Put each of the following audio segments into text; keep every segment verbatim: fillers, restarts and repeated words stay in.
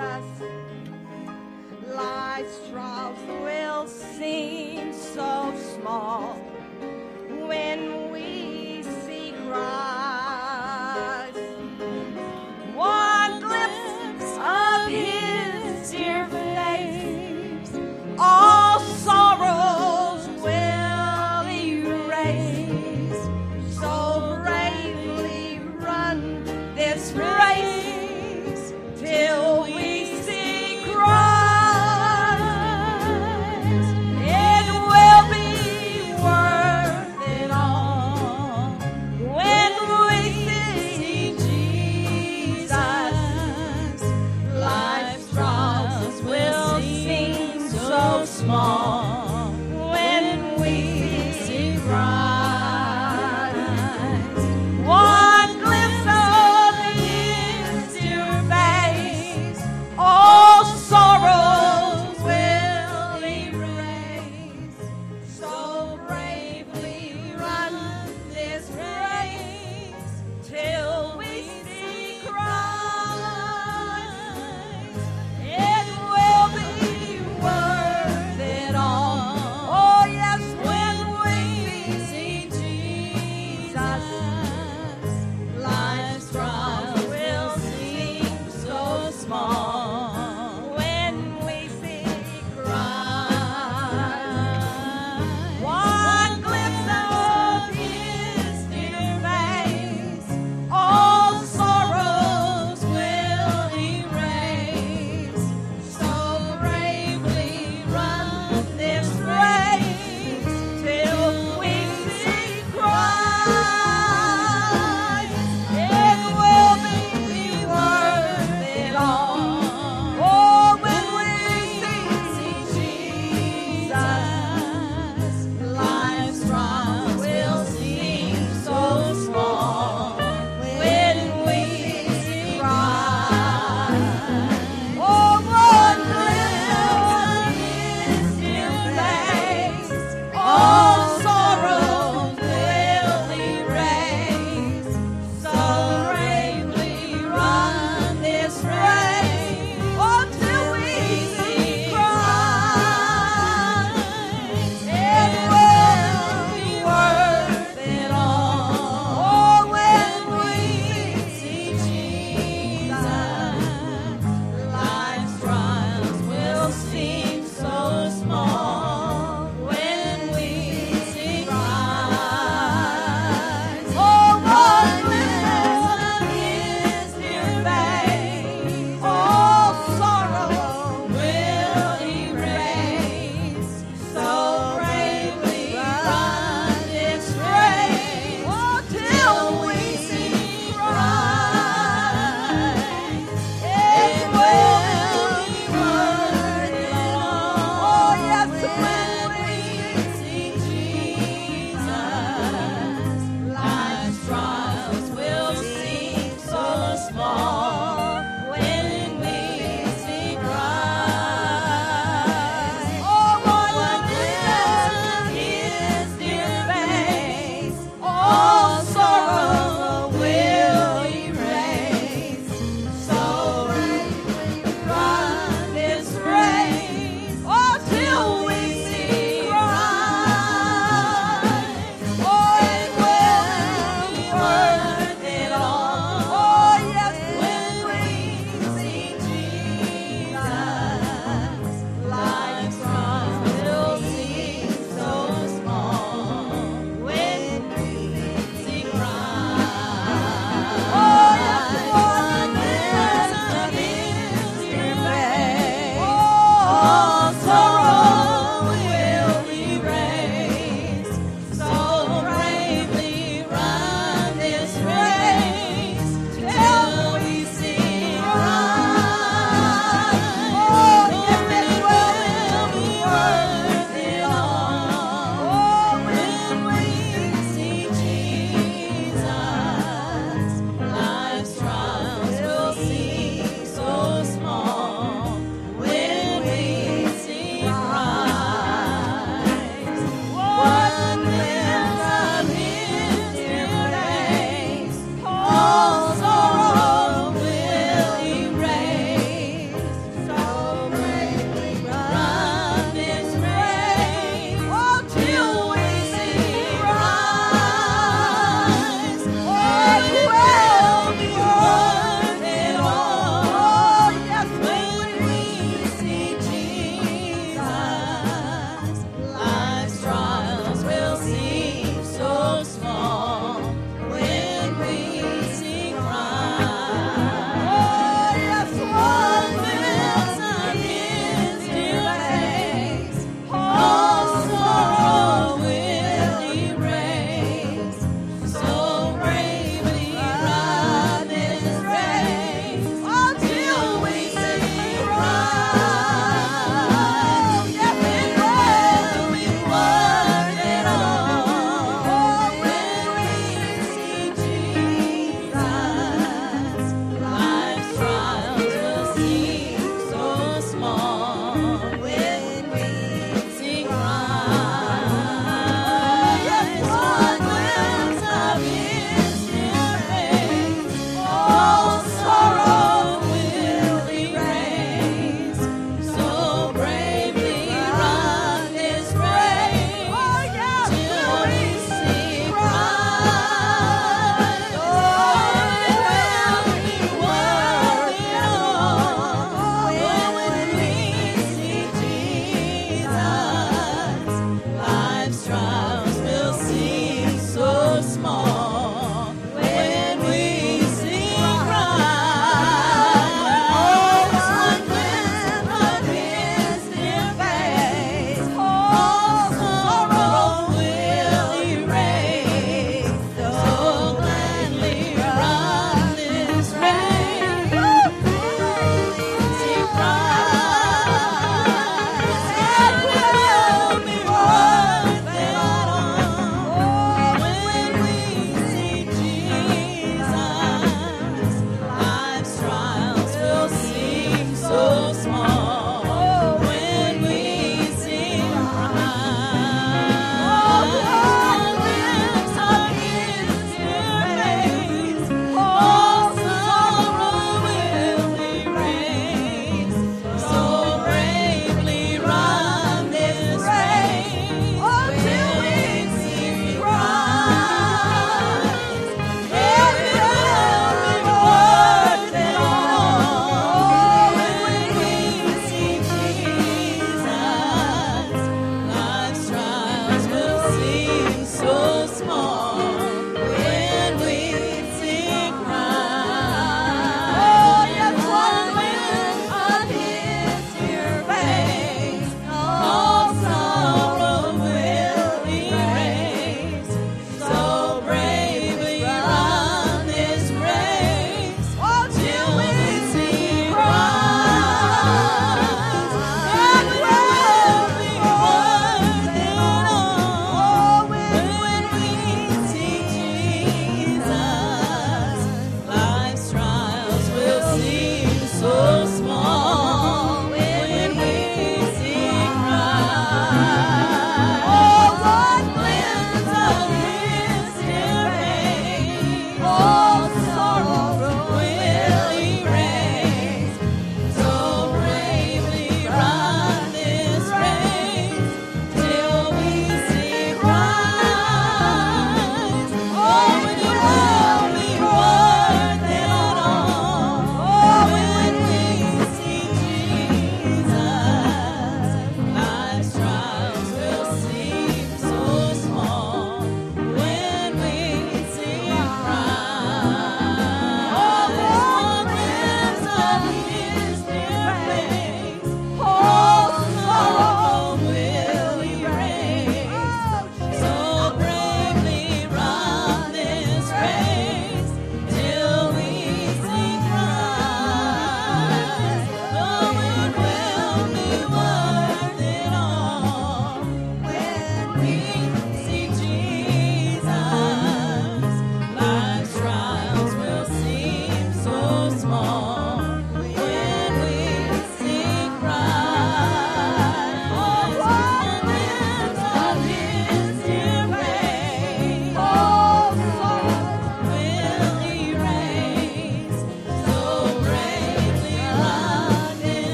us. Life's trials will seem so small when we see Christ. One glimpse of His dear face, all sorrows will erase. So bravely run this race till we see Christ. It will be worth it all when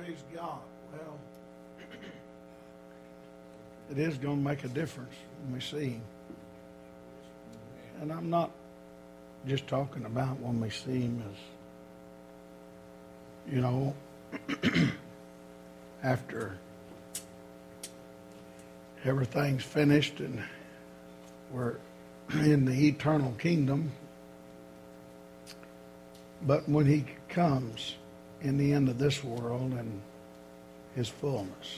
Praise God. Well, it is going to make a difference when we see him. And I'm not just talking about when we see him as, you know, after everything's finished and we're in the eternal kingdom. But when he comes in the end of this world and his fullness,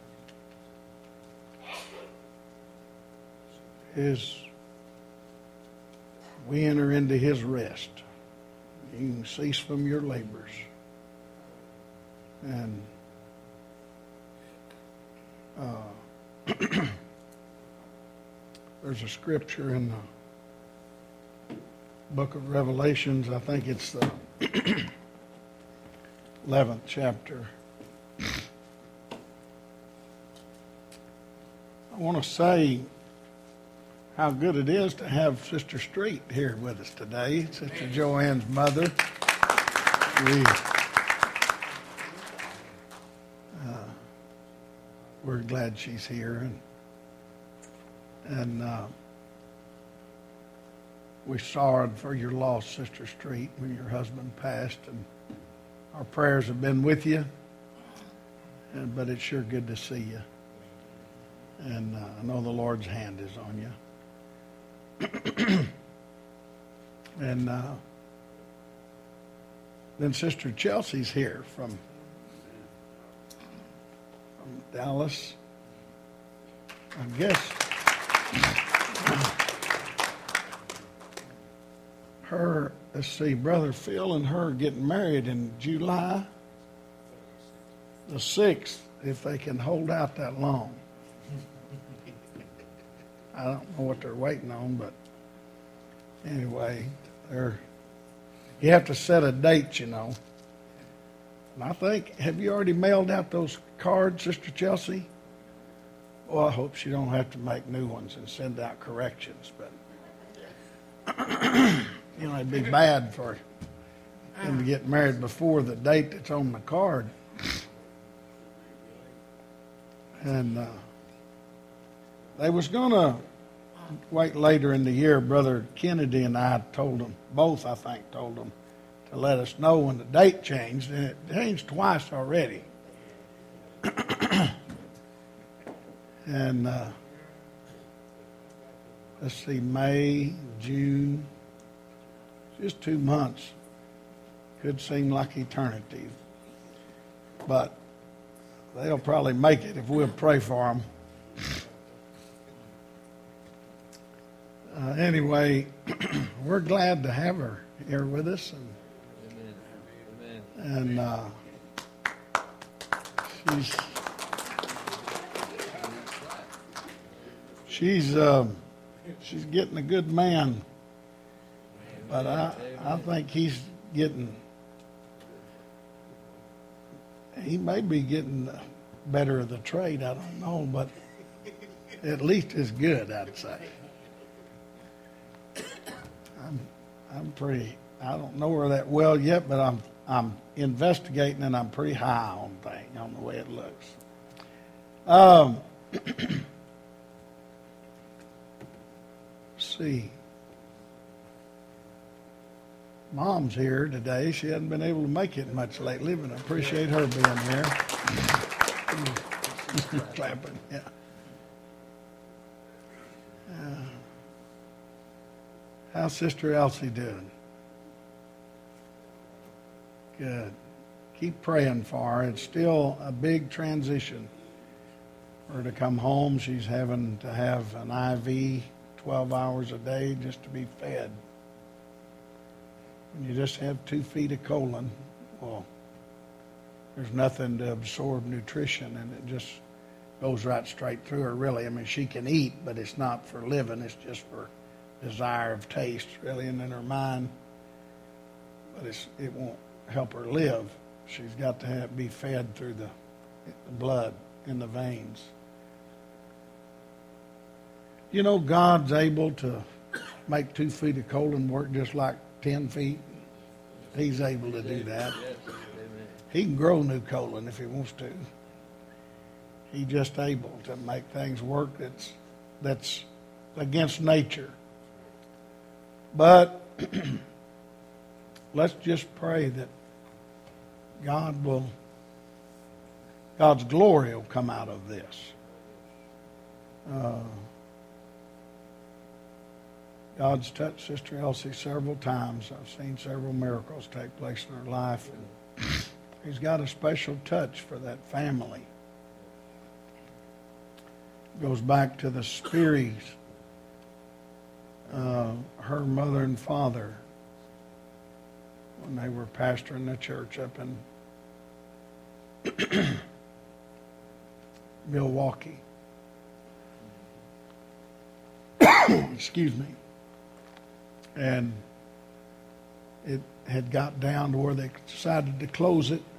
his, we enter into his rest. You can cease from your labors. And uh, there's a scripture in the book of Revelations, I think it's the eleventh chapter. I want to say how good it is to have Sister Street here with us today, Sister Joanne's mother. We, uh, we're glad she's here, and and uh, we sorrowed for your loss, Sister Street, when your husband passed, and our prayers have been with you. And, but it's sure good to see you, and uh, I know the Lord's hand is on you. And uh, then Sister Chelsea's here from, from Dallas. I guess her, let's see, Brother Phil and her getting married in July the sixth, if they can hold out that long. I don't know what they're waiting on, but anyway, they're, you have to set a date, you know. And I think, have you already mailed out those cards, Sister Chelsea? Well, I hope she don't have to make new ones and send out corrections, but you know, it'd be bad for them to get married before the date that's on the card. And uh, they was going to wait later in the year. Brother Kennedy and I told them, both I think told them, to let us know when the date changed. And it changed twice already. And uh, let's see, May, June, just two months. Could seem like eternity. But they'll probably make it if we'll pray for them. Uh, anyway, we're glad to have her here with us, and Amen. and uh, she's she's uh, she's getting a good man, but I I think he's getting. He may be getting better of the trade, I don't know, but at least as good, I'd say. I'm, I'm pretty, I don't know her that well yet, but I'm I'm investigating, and I'm pretty high on things, on the way it looks. Um, let's see. Mom's here today. She hasn't been able to make it much lately, but I appreciate her being here. Clapping, yeah. Uh, how's Sister Elsie doing? Good. Keep praying for her. It's still a big transition for her to come home. She's having to have an I V twelve hours a day just to be fed. When you just have two feet of colon, well, there's nothing to absorb nutrition, and it just goes right straight through her, really. I mean, she can eat, but it's not for living. It's just for desire of taste, really, and in her mind. But it's, it won't help her live. She's got to have, be fed through the, the blood in the veins. You know, God's able to make two feet of colon work just like ten feet. He's able to do that. He can grow new colon if he wants to. He's just able to make things work that's that's against nature. But let's just pray that God will, God's glory will come out of this. Uh, God's touched Sister Elsie several times. I've seen several miracles take place in her life. And He's got a special touch for that family. It goes back to the Spearys, uh, her mother and father, when they were pastoring the church up in Milwaukee. Excuse me. And it had got down to where they decided to close it.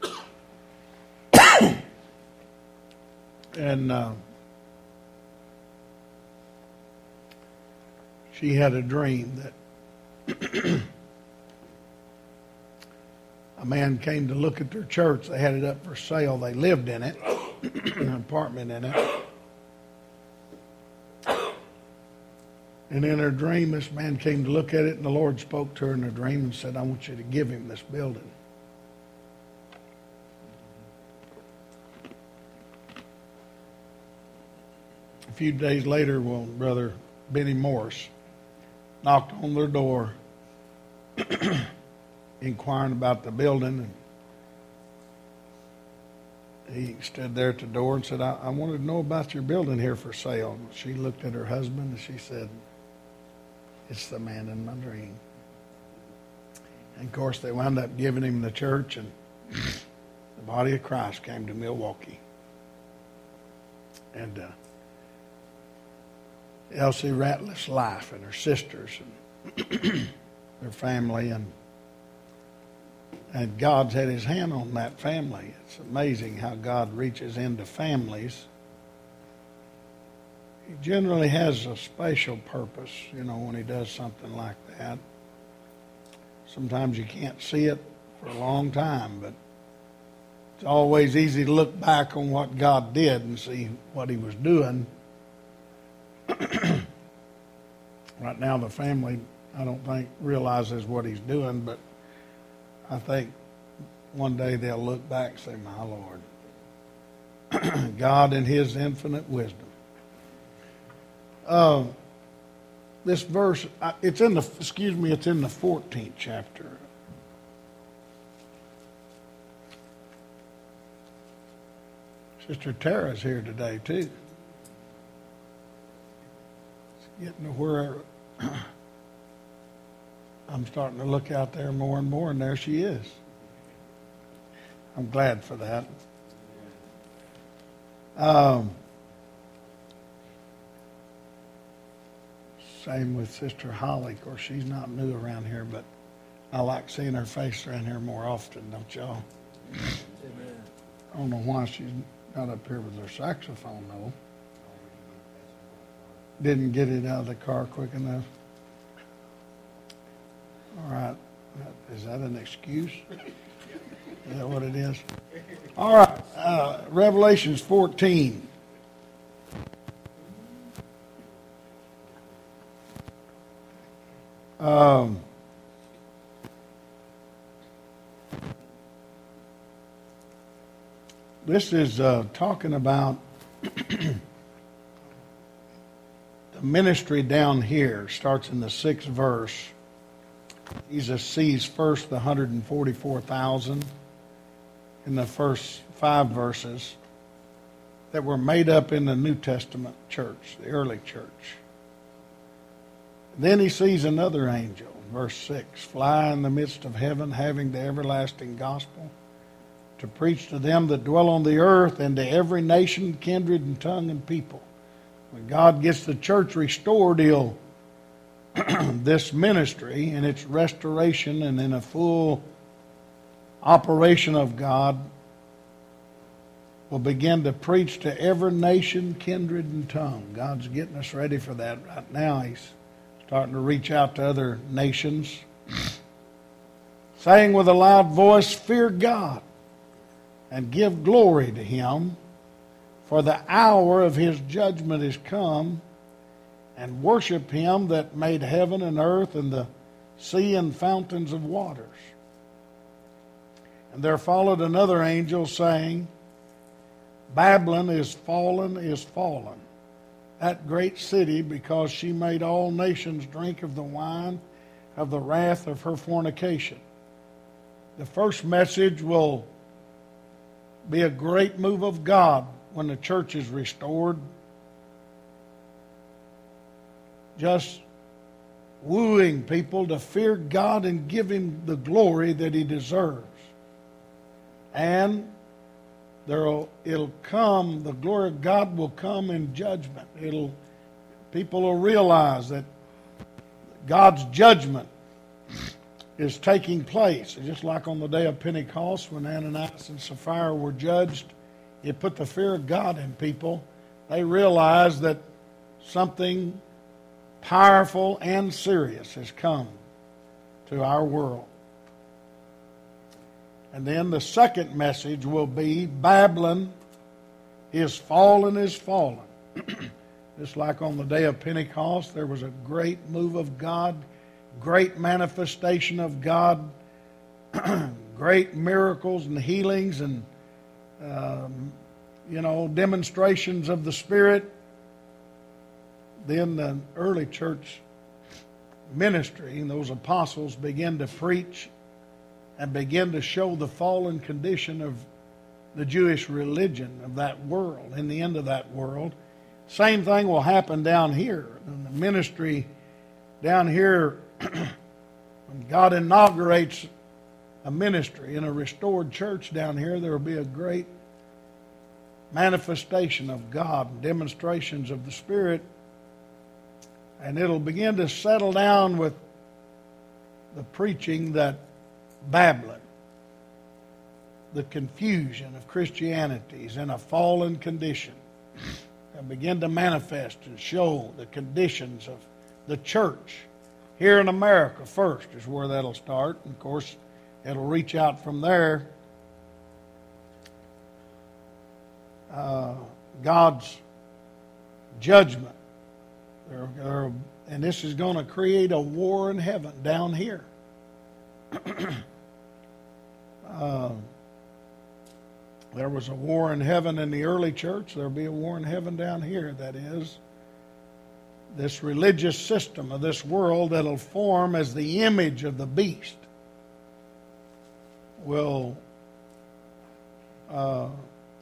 And uh, she had a dream that a man came to look at their church. They had it up for sale. They lived in it, an apartment in it. And in her dream, this man came to look at it, and the Lord spoke to her in her dream and said, I want you to give him this building. A few days later, well, Brother Benny Morris knocked on their door, inquiring about the building, and he stood there at the door and said, I, I wanted to know about your building here for sale. And she looked at her husband and she said, it's the man in my dream. And of course, they wound up giving him the church, and the body of Christ came to Milwaukee. And uh, Elsie Ratliff's life and her sisters and their family, and and God's had His hand on that family. It's amazing how God reaches into families. He generally has a special purpose, you know, when He does something like that. Sometimes you can't see it for a long time, but it's always easy to look back on what God did and see what He was doing. Right now, the family, I don't think, realizes what He's doing, but I think one day they'll look back and say, my Lord, God in His infinite wisdom. Uh, this verse, it's in the, excuse me, it's in the fourteenth chapter. Sister Tara's here today, too. It's getting to where I'm starting to look out there more and more, and there she is. I'm glad for that. Um, same with Sister Holly. Of course, she's not new around here, but I like seeing her face around here more often, don't y'all? Amen. I don't know why she's not up here with her saxophone, though. Didn't get it out of the car quick enough. All right. Is that an excuse? Is that what it is? All right. Uh, Revelations fourteen. Um, this is uh, talking about the ministry down here. Starts in the sixth verse. Jesus sees first the one hundred forty-four thousand in the first five verses that were made up in the New Testament church, the early church. Then he sees another angel, verse six, fly in the midst of heaven, having the everlasting gospel, to preach to them that dwell on the earth, and to every nation, kindred, and tongue, and people. When God gets the church restored, He'll this ministry and its restoration and in a full operation of God will begin to preach to every nation, kindred, and tongue. God's getting us ready for that right now. He's starting to reach out to other nations, saying with a loud voice, fear God and give glory to him, for the hour of his judgment is come, and worship him that made heaven and earth and the sea and fountains of waters. And there followed another angel, saying, Babylon is fallen, is fallen, that great city, because she made all nations drink of the wine of the wrath of her fornication. The first message will be a great move of God when the church is restored. Just wooing people to fear God and give him the glory that he deserves. And there'll it'll come, the glory of God will come in judgment. It'll people will realize that God's judgment is taking place. Just like on the day of Pentecost when Ananias and Sapphira were judged, it put the fear of God in people. They realized that something powerful and serious has come to our world. And then the second message will be Babylon is fallen, is fallen. Just like on the day of Pentecost, there was a great move of God, great manifestation of God, great miracles and healings and, um, you know, demonstrations of the Spirit. Then the early church ministry and those apostles began to preach and begin to show the fallen condition of the Jewish religion of that world, in the end of that world. Same thing will happen down here. In the ministry down here, when God inaugurates a ministry in a restored church down here, there will be a great manifestation of God and demonstrations of the Spirit. And it'll begin to settle down with the preaching that Babylon, the confusion of Christianity, is in a fallen condition. And begin to manifest and show the conditions of the church. Here in America first is where that'll start. And of course, it'll reach out from there. Uh, God's judgment. There, there, and this is going to create a war in heaven down here. uh, there was a war in heaven in the early church. There'll be a war in heaven down here. That is, this religious system of this world that'll form as the image of the beast will uh,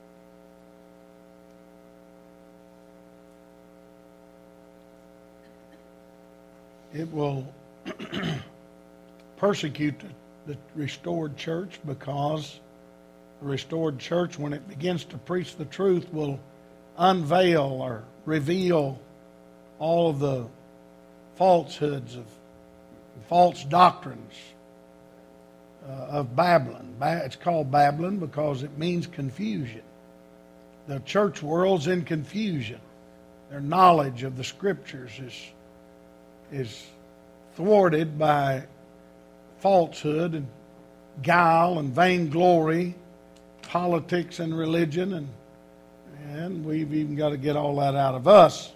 it will persecute the, the restored church, because the restored church, when it begins to preach the truth, will unveil or reveal all of the falsehoods of false doctrines uh, of Babylon. It's called Babylon because it means confusion. The church world's in confusion. Their knowledge of the Scriptures is is thwarted by falsehood and guile and vainglory, politics and religion, and and we've even got to get all that out of us.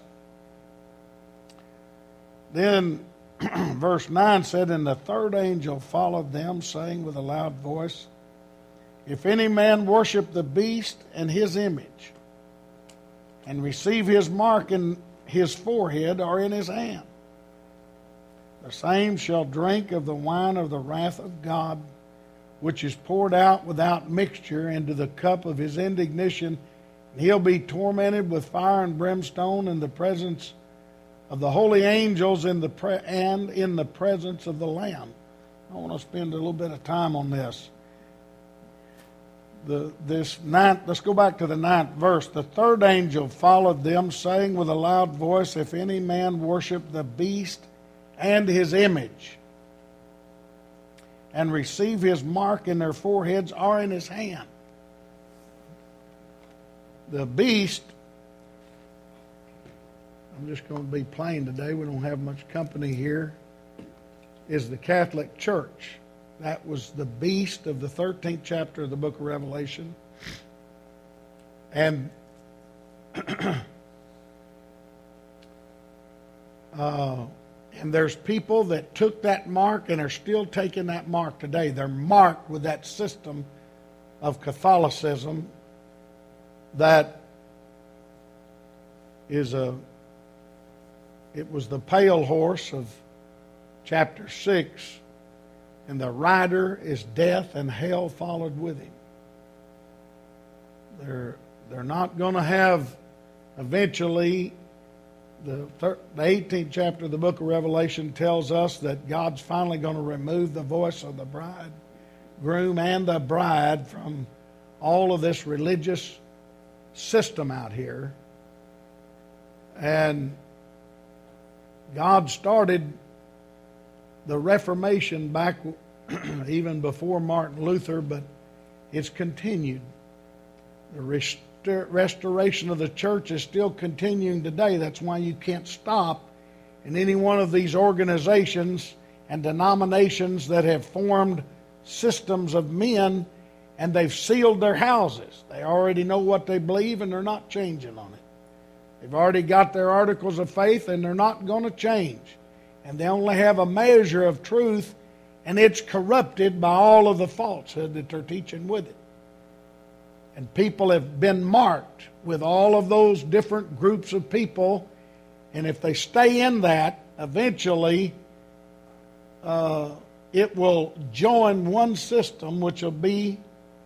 Then verse nine said, And the third angel followed them, saying with a loud voice, If any man worship the beast and his image, and receive his mark in his forehead or in his hand, the same shall drink of the wine of the wrath of God, which is poured out without mixture into the cup of his indignation, and he'll be tormented with fire and brimstone in the presence of the holy angels in the pre- and in the presence of the Lamb. I want to spend a little bit of time on this. The this ninth, let's go back to the ninth verse. The third angel followed them, saying with a loud voice, If any man worship the beast and his image, and receive his mark in their foreheads or in his hand. The beast, I'm just going to be plain today, we don't have much company here, is the Catholic Church. That was the beast of the thirteenth chapter of the book of Revelation. And uh, and there's people that took that mark and are still taking that mark today. They're marked with that system of Catholicism that is a, it was the pale horse of chapter six, and the rider is death, and hell followed with him. They're, they're not going to have eventually, the, thir- the eighteenth chapter of the book of Revelation tells us that God's finally going to remove the voice of the bridegroom and the bride from all of this religious system out here. And God started the Reformation back even before Martin Luther, but it's continued. The rest- restoration of the church is still continuing today. That's why you can't stop in any one of these organizations and denominations that have formed systems of men, and they've sealed their houses. They already know what they believe, and they're not changing on it. They've already got their articles of faith, and they're not going to change. And they only have a measure of truth, and it's corrupted by all of the falsehood that they're teaching with it. And people have been marked with all of those different groups of people, and if they stay in that, eventually uh, it will join one system, which will be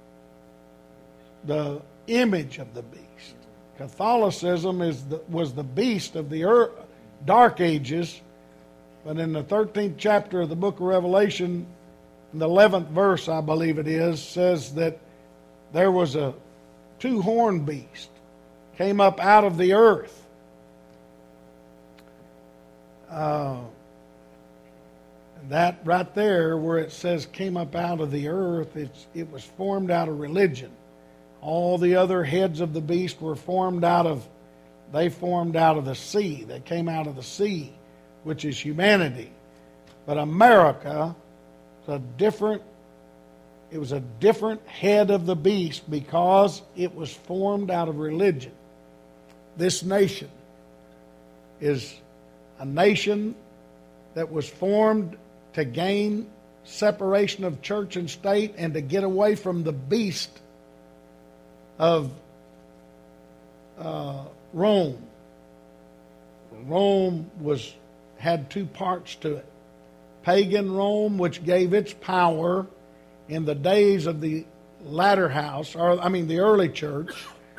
the image of the beast. Catholicism is the, was the beast of the earth, dark ages. But in the thirteenth chapter of the book of Revelation, in the eleventh verse, I believe it is, says that there was a two-horned beast came up out of the earth. Uh, that right there, where it says came up out of the earth, it's, it was formed out of religion. All the other heads of the beast were formed out of, they formed out of the sea. They came out of the sea, which is humanity. But America, is a different, it was a different head of the beast because it was formed out of religion. This nation is a nation that was formed to gain separation of church and state and to get away from the beast of uh, Rome. Rome was had two parts to it. Pagan Rome, which gave its power in the days of the latter house, or I mean the early church.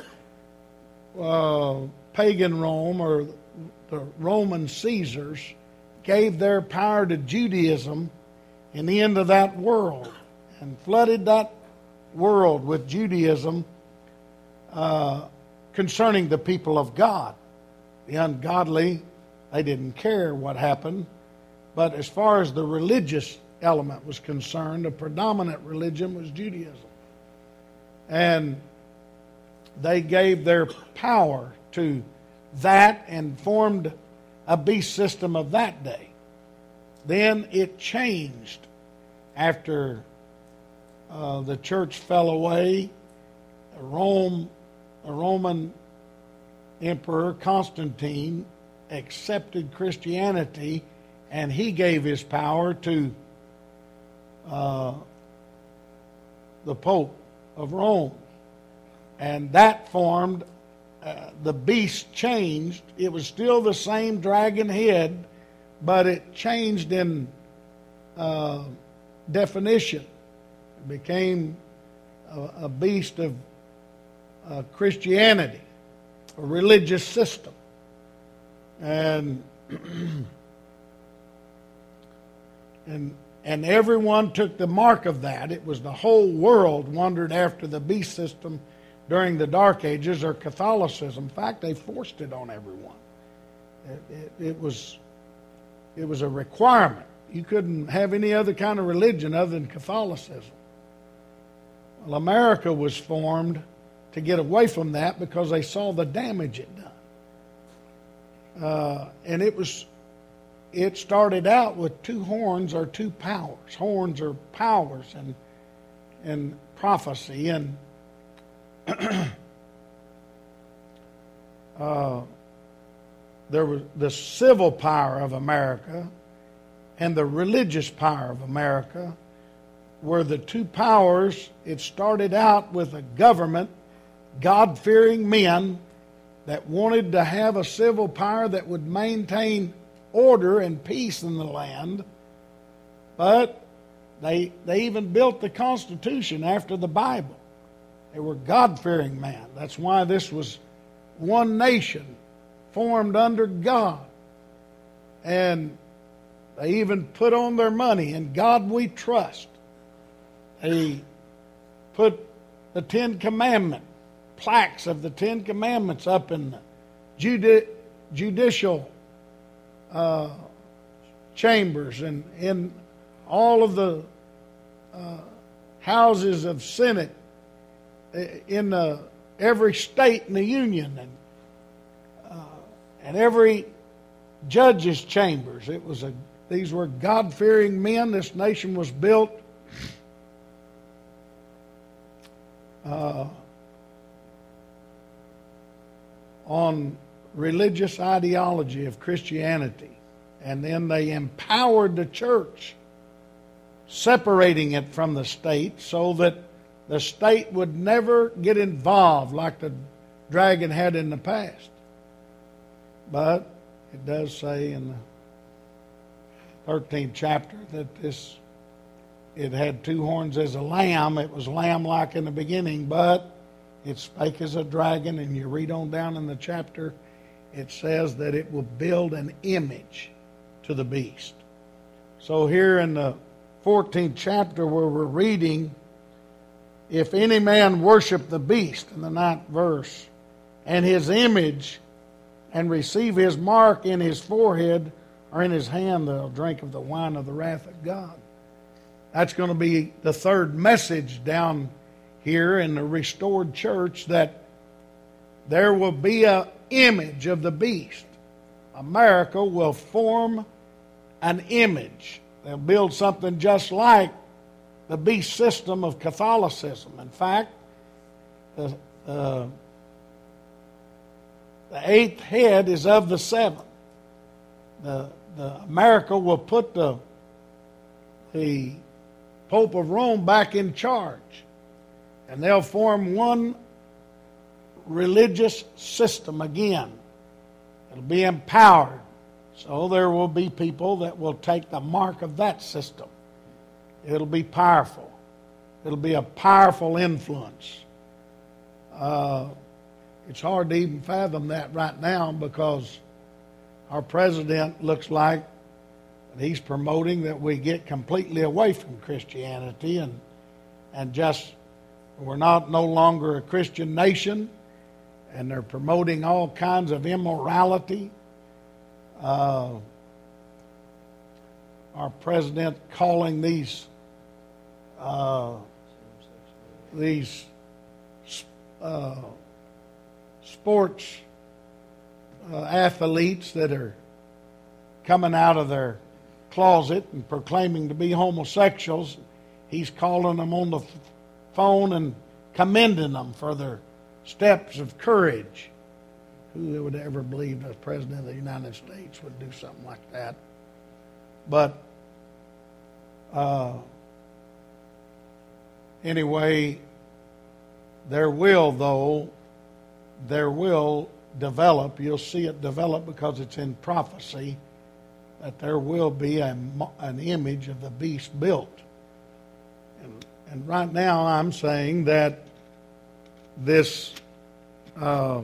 Uh, pagan Rome, or the Roman Caesars, gave their power to Judaism in the end of that world and flooded that world with Judaism uh, concerning the people of God. The ungodly, they didn't care what happened. But as far as the religious element was concerned, the predominant religion was Judaism. And they gave their power to that and formed a beast system of that day. Then it changed after uh, the church fell away. Rome, a Roman emperor, Constantine, accepted Christianity, and he gave his power to uh, the Pope of Rome. And that formed, uh, the beast changed. It was still the same dragon head, but it changed in uh, definition. It became a, a beast of uh, Christianity, a religious system. And and and everyone took the mark of that. It was the whole world wandered after the beast system during the Dark Ages, or Catholicism. In fact, they forced it on everyone. It, it, it was it was a requirement. You couldn't have any other kind of religion other than Catholicism. Well, America was formed to get away from that because they saw the damage it done. Uh, and it was, it started out with two horns or two powers. Horns are powers and and prophecy, and uh, there was the civil power of America and the religious power of America were the two powers. It started out with a government, God-fearing men that wanted to have a civil power that would maintain order and peace in the land. But they they even built the Constitution after the Bible. They were God-fearing men. That's why this was one nation formed under God. And they even put on their money, "In God we trust." They put the Ten Commandments, plaques of the Ten Commandments up in the judi- judicial uh, chambers and in all of the uh, houses of Senate in uh, every state in the Union, and uh, and every judge's chambers. It was a these were God-fearing men. This nation was built uh, on religious ideology of Christianity, and then they empowered the church, separating it from the state so that the state would never get involved like the dragon had in the past. But it does say in the thirteenth chapter that this it had two horns as a lamb. It was lamb-like in the beginning, but it spake as a dragon. And you read on down in the chapter, it says that it will build an image to the beast. So here in the fourteenth chapter where we're reading, if any man worship the beast, in the ninth verse, and his image, and receive his mark in his forehead or in his hand, they'll drink of the wine of the wrath of God. That's going to be the third message down here in the restored church, that there will be an image of the beast. America will form an image. They'll build something just like the beast system of Catholicism. In fact, the, uh, the eighth head is of the seven. The, the America will put the, the Pope of Rome back in charge, and they'll form one religious system again. It'll be empowered. So there will be people that will take the mark of that system. It'll be powerful. It'll be a powerful influence. Uh, it's hard to even fathom that right now, because our president looks like he's promoting that we get completely away from Christianity and and just we're not no longer a Christian nation, and they're promoting all kinds of immorality. Uh, our president calling these uh, these uh, sports uh, athletes that are coming out of their closet and proclaiming to be homosexuals. He's calling them on the phone and commending them for their steps of courage. Who would ever believe the President of the United States would do something like that? But uh, anyway, there will, though, there will develop, you'll see it develop because it's in prophecy, that there will be a, an image of the beast built. And, and right now I'm saying that this uh,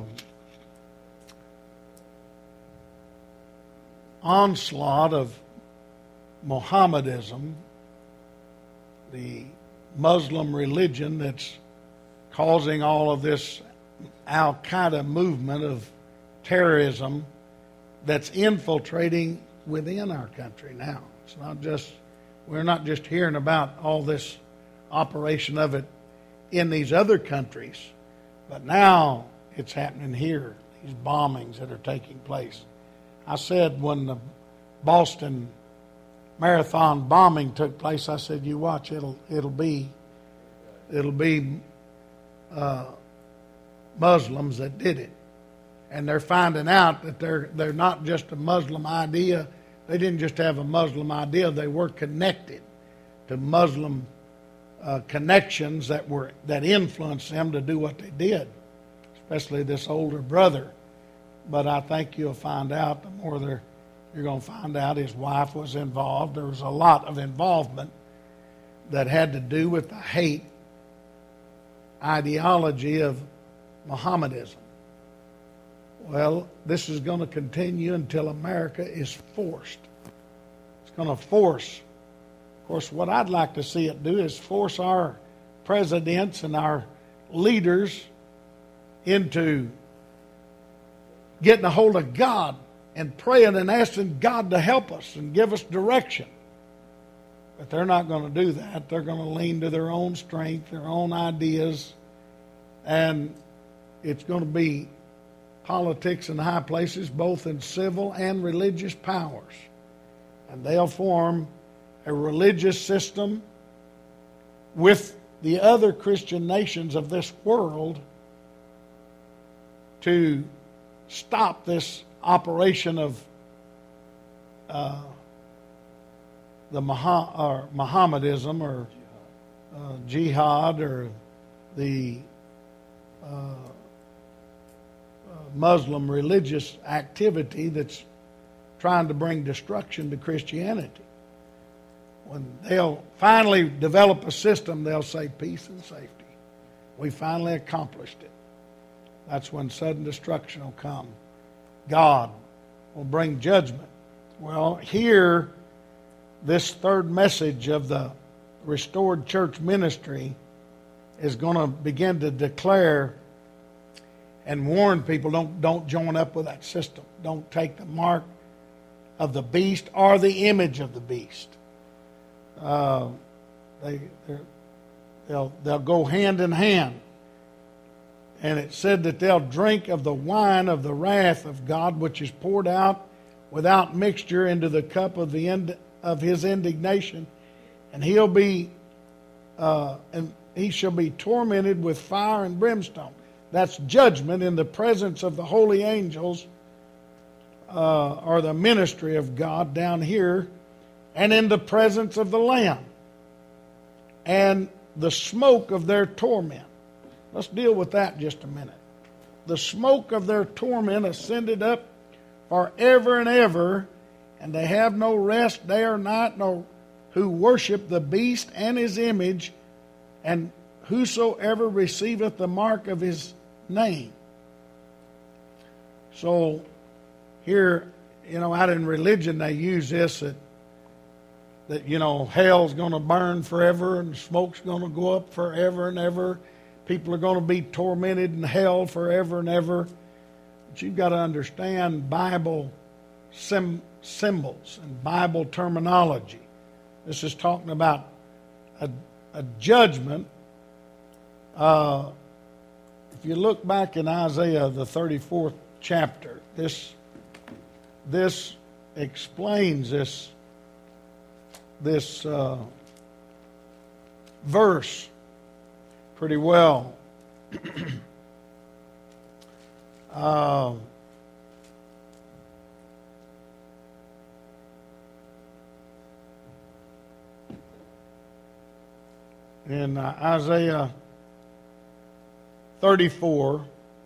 onslaught of Mohammedism, the Muslim religion that's causing all of this Al-Qaeda movement of terrorism that's infiltrating within our country now. It's not just, we're not just hearing about all this operation of it in these other countries, but now it's happening here, these bombings that are taking place. I said when the Boston Marathon bombing took place, I said, you watch, it'll it'll be it'll be uh, Muslims that did it. And they're finding out that they're they're not just a Muslim idea. They didn't just have a Muslim idea. They were connected to Muslim uh, connections that were that influenced them to do what they did, especially this older brother. But I think you'll find out, the more there, you're going to find out his wife was involved. There was a lot of involvement that had to do with the hate ideology of Mohammedanism. Well, this is going to continue until America is forced. It's going to force. Of course, what I'd like to see it do is force our presidents and our leaders into getting a hold of God and praying and asking God to help us and give us direction. But they're not going to do that. They're going to lean to their own strength, their own ideas, and it's going to be politics in high places, both in civil and religious powers. And they'll form a religious system with the other Christian nations of this world to stop this operation of uh, the Maha, or Mohammedism or uh, jihad or the uh, Muslim religious activity that's trying to bring destruction to Christianity. When they'll finally develop a system, they'll say peace and safety. We finally accomplished it. That's when sudden destruction will come. God will bring judgment. Well, here, this third message of the restored church ministry is going to begin to declare and warn people, don't, don't join up with that system. Don't take the mark of the beast or the image of the beast. Uh, they, they'll, they'll go hand in hand. And it said that they'll drink of the wine of the wrath of God, which is poured out without mixture into the cup of the ind- of his indignation, and he'll be uh, and he shall be tormented with fire and brimstone. That's judgment in the presence of the holy angels, uh, or the ministry of God down here, and in the presence of the Lamb, and the smoke of their torment. Let's deal with that just a minute. The smoke of their torment ascended up forever and ever, and they have no rest day or night, nor who worship the beast and his image, and whosoever receiveth the mark of his name. So here, you know, out in religion they use this, that, that you know, hell's going to burn forever and smoke's going to go up forever and ever. People are going to be tormented in hell forever and ever. But you've got to understand Bible sim- symbols and Bible terminology. This is talking about a, a judgment. Uh, if you look back in Isaiah, the thirty-fourth chapter, this, this explains this, this uh, verse pretty well. uh, in uh, Isaiah thirty-four,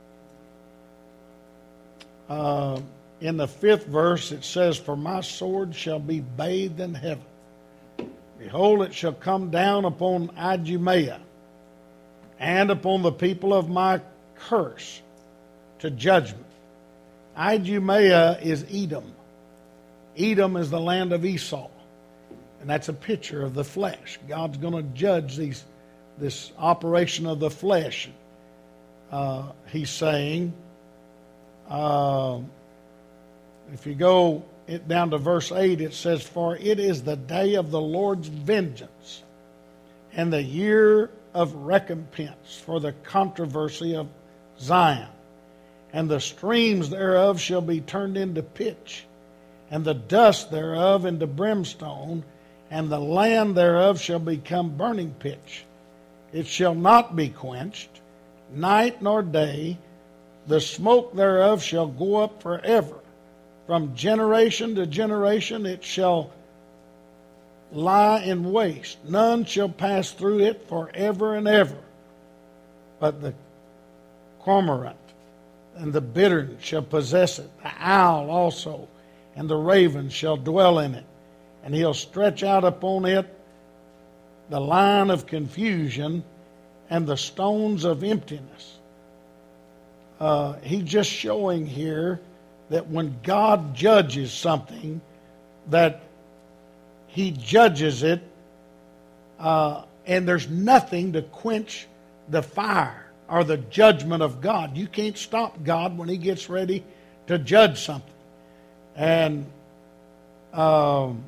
uh, in the fifth verse, it says, "For my sword shall be bathed in heaven. Behold, it shall come down upon Idumea, and upon the people of my curse to judgment." Idumea is Edom. Edom is the land of Esau. And that's a picture of the flesh. God's going to judge these, this operation of the flesh. Uh, he's saying, uh, if you go it down to verse eight, it says, "For it is the day of the Lord's vengeance, and the year of recompense for the controversy of Zion. And the streams thereof shall be turned into pitch, and the dust thereof into brimstone, and the land thereof shall become burning pitch. It shall not be quenched, night nor day, The smoke thereof shall go up forever. From generation to generation it shall lie in waste. None shall pass through it forever and ever. But the cormorant and the bittern shall possess it. The owl also and the raven shall dwell in it. And he'll stretch out upon it the line of confusion and the stones of emptiness. Uh, he's just showing here that when God judges something, that he judges it, uh, and there's nothing to quench the fire or the judgment of God. You can't stop God when he gets ready to judge something. And um,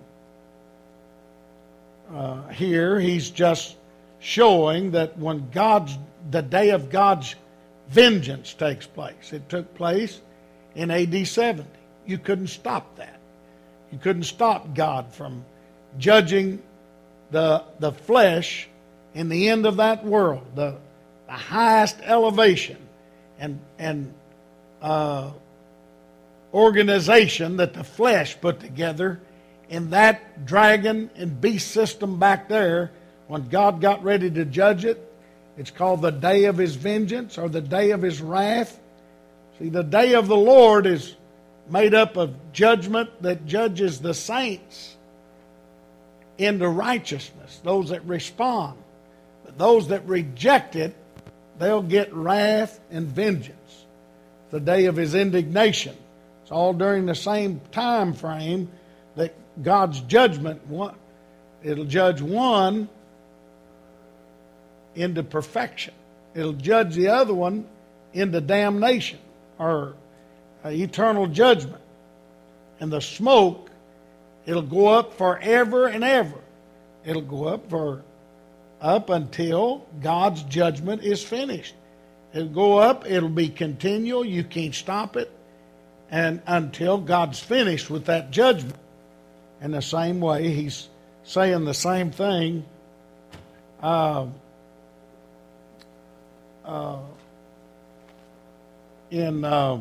uh, here he's just showing that when God's, the day of God's vengeance takes place. It took place in A D seventy. You couldn't stop that. You couldn't stop God from judging the the flesh in the end of that world, the, the highest elevation and and uh, organization that the flesh put together in that dragon and beast system back there. When God got ready to judge it, it's called the day of his vengeance or the day of his wrath. See, the day of the Lord is made up of judgment that judges the saints into righteousness, those that respond. But those that reject it, they'll get wrath and vengeance. The day of his indignation. It's all during the same time frame that God's judgment, it'll judge one into perfection. It'll judge the other one into damnation or uh, eternal judgment. And the smoke, it'll go up forever and ever. It'll go up for up until God's judgment is finished. It'll go up, it'll be continual, you can't stop it, and until God's finished with that judgment. In the same way, he's saying the same thing uh, uh, in uh,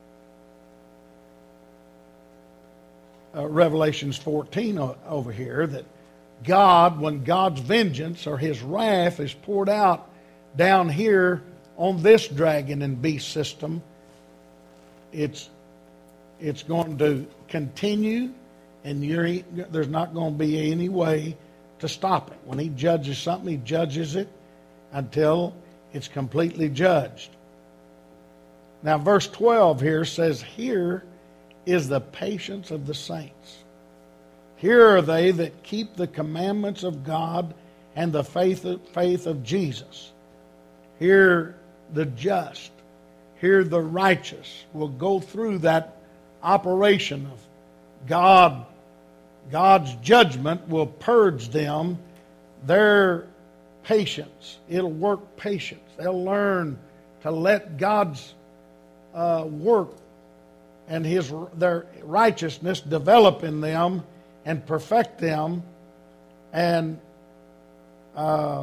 uh, Revelations fourteen over here, that God, when God's vengeance or his wrath is poured out down here on this dragon and beast system, it's it's going to continue, and you're, there's not going to be any way to stop it. When he judges something, he judges it until it's completely judged. Now, verse twelve here says, "Here is the patience of the saints. Here are they that keep the commandments of God and the faith of, faith of Jesus." Here the just, here the righteous will go through that operation of God. God's judgment will purge them, their patience. It'll work patience. They'll learn to let God's uh, work and his their righteousness develop in them and perfect them, and uh,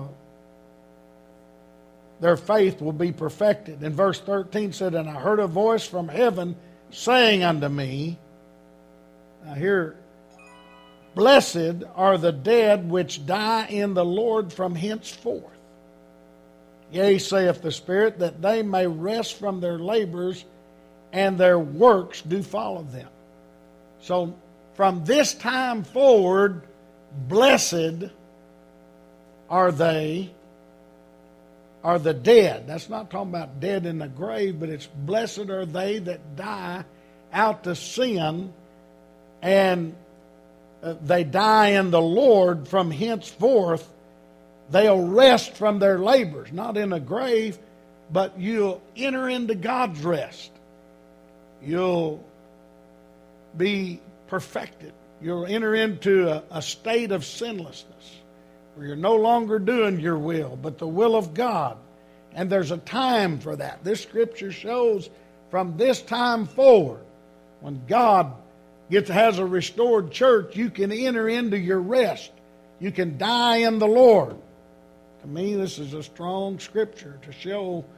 their faith will be perfected. And verse thirteen said, "And I heard a voice from heaven saying unto me," now here, "Blessed are the dead which die in the Lord from henceforth. Yea, saith the Spirit, that they may rest from their labors, and their works do follow them." So from this time forward, blessed are they, are the dead. That's not talking about dead in the grave, but it's blessed are they that die out to sin, and uh, they die in the Lord from henceforth. They'll rest from their labors, not in a grave, but you'll enter into God's rest. You'll be perfected. You'll enter into a, a state of sinlessness where you're no longer doing your will, but the will of God. And there's a time for that. This scripture shows from this time forward, when God gets has a restored church, you can enter into your rest. You can die in the Lord. To me, this is a strong scripture to show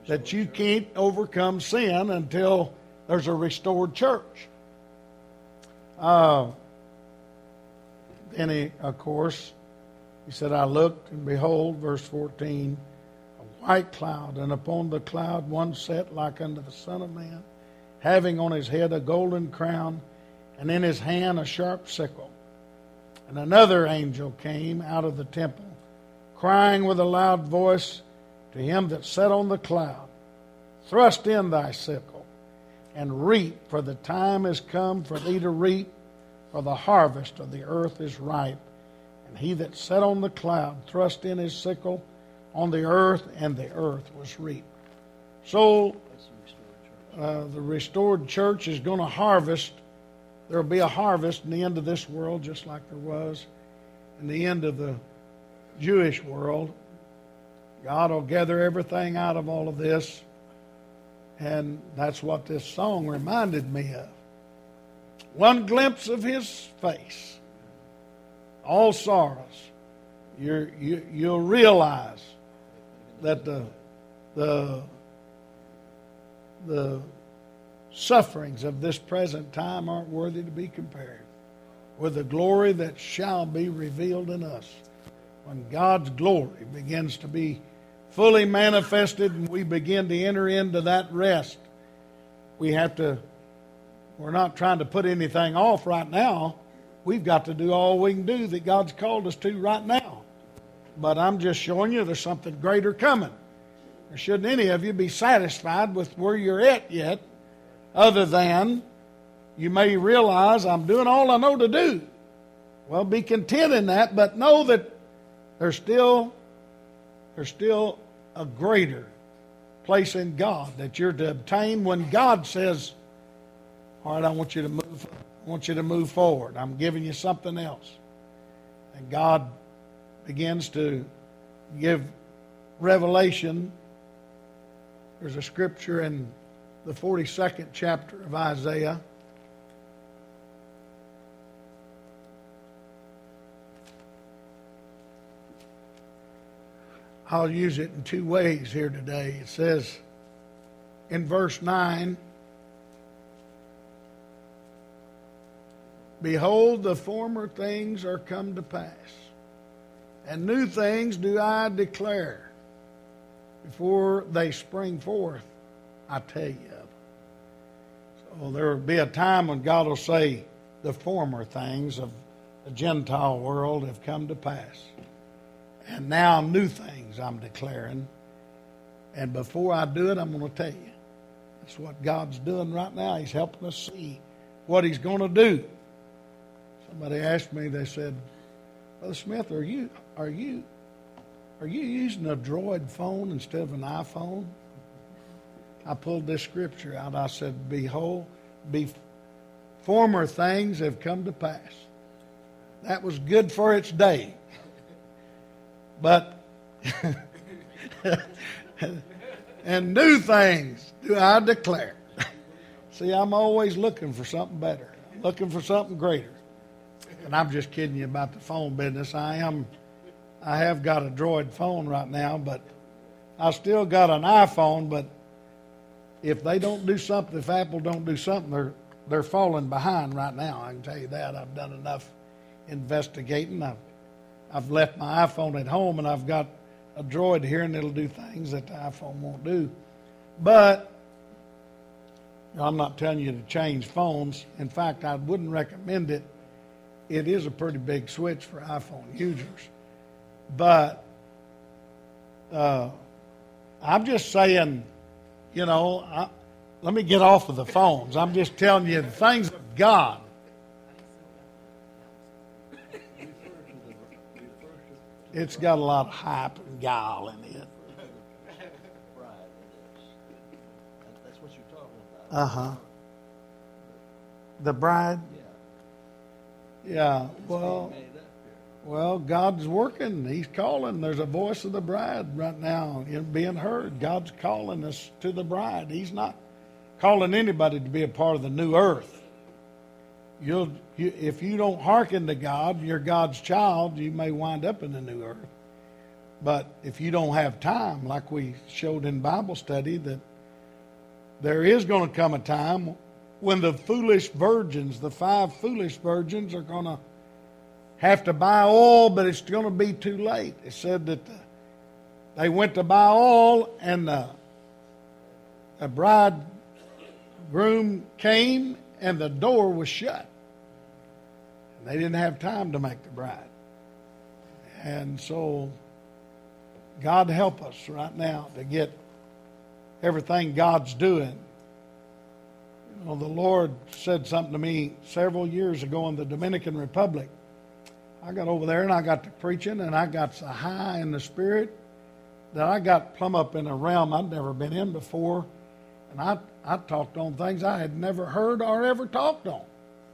that you can't overcome sin until there's a restored church. Uh, then he, of course, he said, I looked, and behold, verse fourteen, a white cloud, and upon the cloud one sat like unto the Son of Man, having on his head a golden crown, and in his hand a sharp sickle. And another angel came out of the temple, crying with a loud voice to him that sat on the cloud, Thrust in thy sickle, and reap, for the time is come for thee to reap, for the harvest of the earth is ripe. And he that sat on the cloud thrust in his sickle on the earth, and the earth was reaped. So, uh, the restored church is going to harvest. There will be a harvest in the end of this world, just like there was in the end of the Jewish world. God will gather everything out of all of this, and that's what this song reminded me of. One glimpse of his face, all sorrows. You're, you, you'll realize that the the the sufferings of this present time aren't worthy to be compared with the glory that shall be revealed in us. When God's glory begins to be fully manifested and we begin to enter into that rest, we have to, we're not trying to put anything off right now. We've got to do all we can do that God's called us to right now. But I'm just showing you there's something greater coming. There shouldn't any of you be satisfied with where you're at yet, other than you may realize I'm doing all I know to do. Well, be content in that, but know that there's still there's still a greater place in God that you're to obtain when God says, all right, I want you to move, I want you to move forward. I'm giving you something else. And God begins to give revelation. There's a scripture in the forty-second chapter of Isaiah. I'll use it in two ways here today. It says in verse nine, Behold, the former things are come to pass, and new things do I declare. Before they spring forth, I tell you of. So there will be a time when God will say, the former things of the Gentile world have come to pass. And now new things I'm declaring. And before I do it, I'm going to tell you. That's what God's doing right now. He's helping us see what He's going to do. Somebody asked me, they said, Brother Smith, are you are you are you using a Droid phone instead of an iPhone? I pulled this scripture out. I said, Behold, be, former things have come to pass. That was good for its day. But, and new things do I declare. See, I'm always looking for something better. I'm looking for something greater. And I'm just kidding you about the phone business. I am, I have got a Droid phone right now, but I still got an iPhone, but if they don't do something, if Apple don't do something, they're, they're falling behind right now. I can tell you that. I've done enough investigating. I've I've left my iPhone at home, and I've got a Droid here, and it'll do things that the iPhone won't do. But I'm not telling you to change phones. In fact, I wouldn't recommend it. It is a pretty big switch for iPhone users. But uh, I'm just saying, you know, I, let me get off of the phones. I'm just telling you the things of God. It's got a lot of hype and guile in it. That's what you're talking about. Uh-huh. The bride? Yeah. Yeah, well, well, God's working. He's calling. There's a voice of the bride right now being heard. God's calling us to the bride. He's not calling anybody to be a part of the new earth. You'll, you, if you don't hearken to God, you're God's child, you may wind up in the new earth. But if you don't have time, like we showed in Bible study, that there is going to come a time when the foolish virgins, the five foolish virgins, are going to have to buy oil, but it's going to be too late. It said that the, they went to buy oil, and the, the bridegroom came, and the door was shut. And they didn't have time to make the bride. And so God help us right now to get everything God's doing. You know, the Lord said something to me several years ago in the Dominican Republic. I got over there and I got to preaching, and I got so high in the Spirit that I got plumb up in a realm I'd never been in before. And I, I talked on things I had never heard or ever talked on.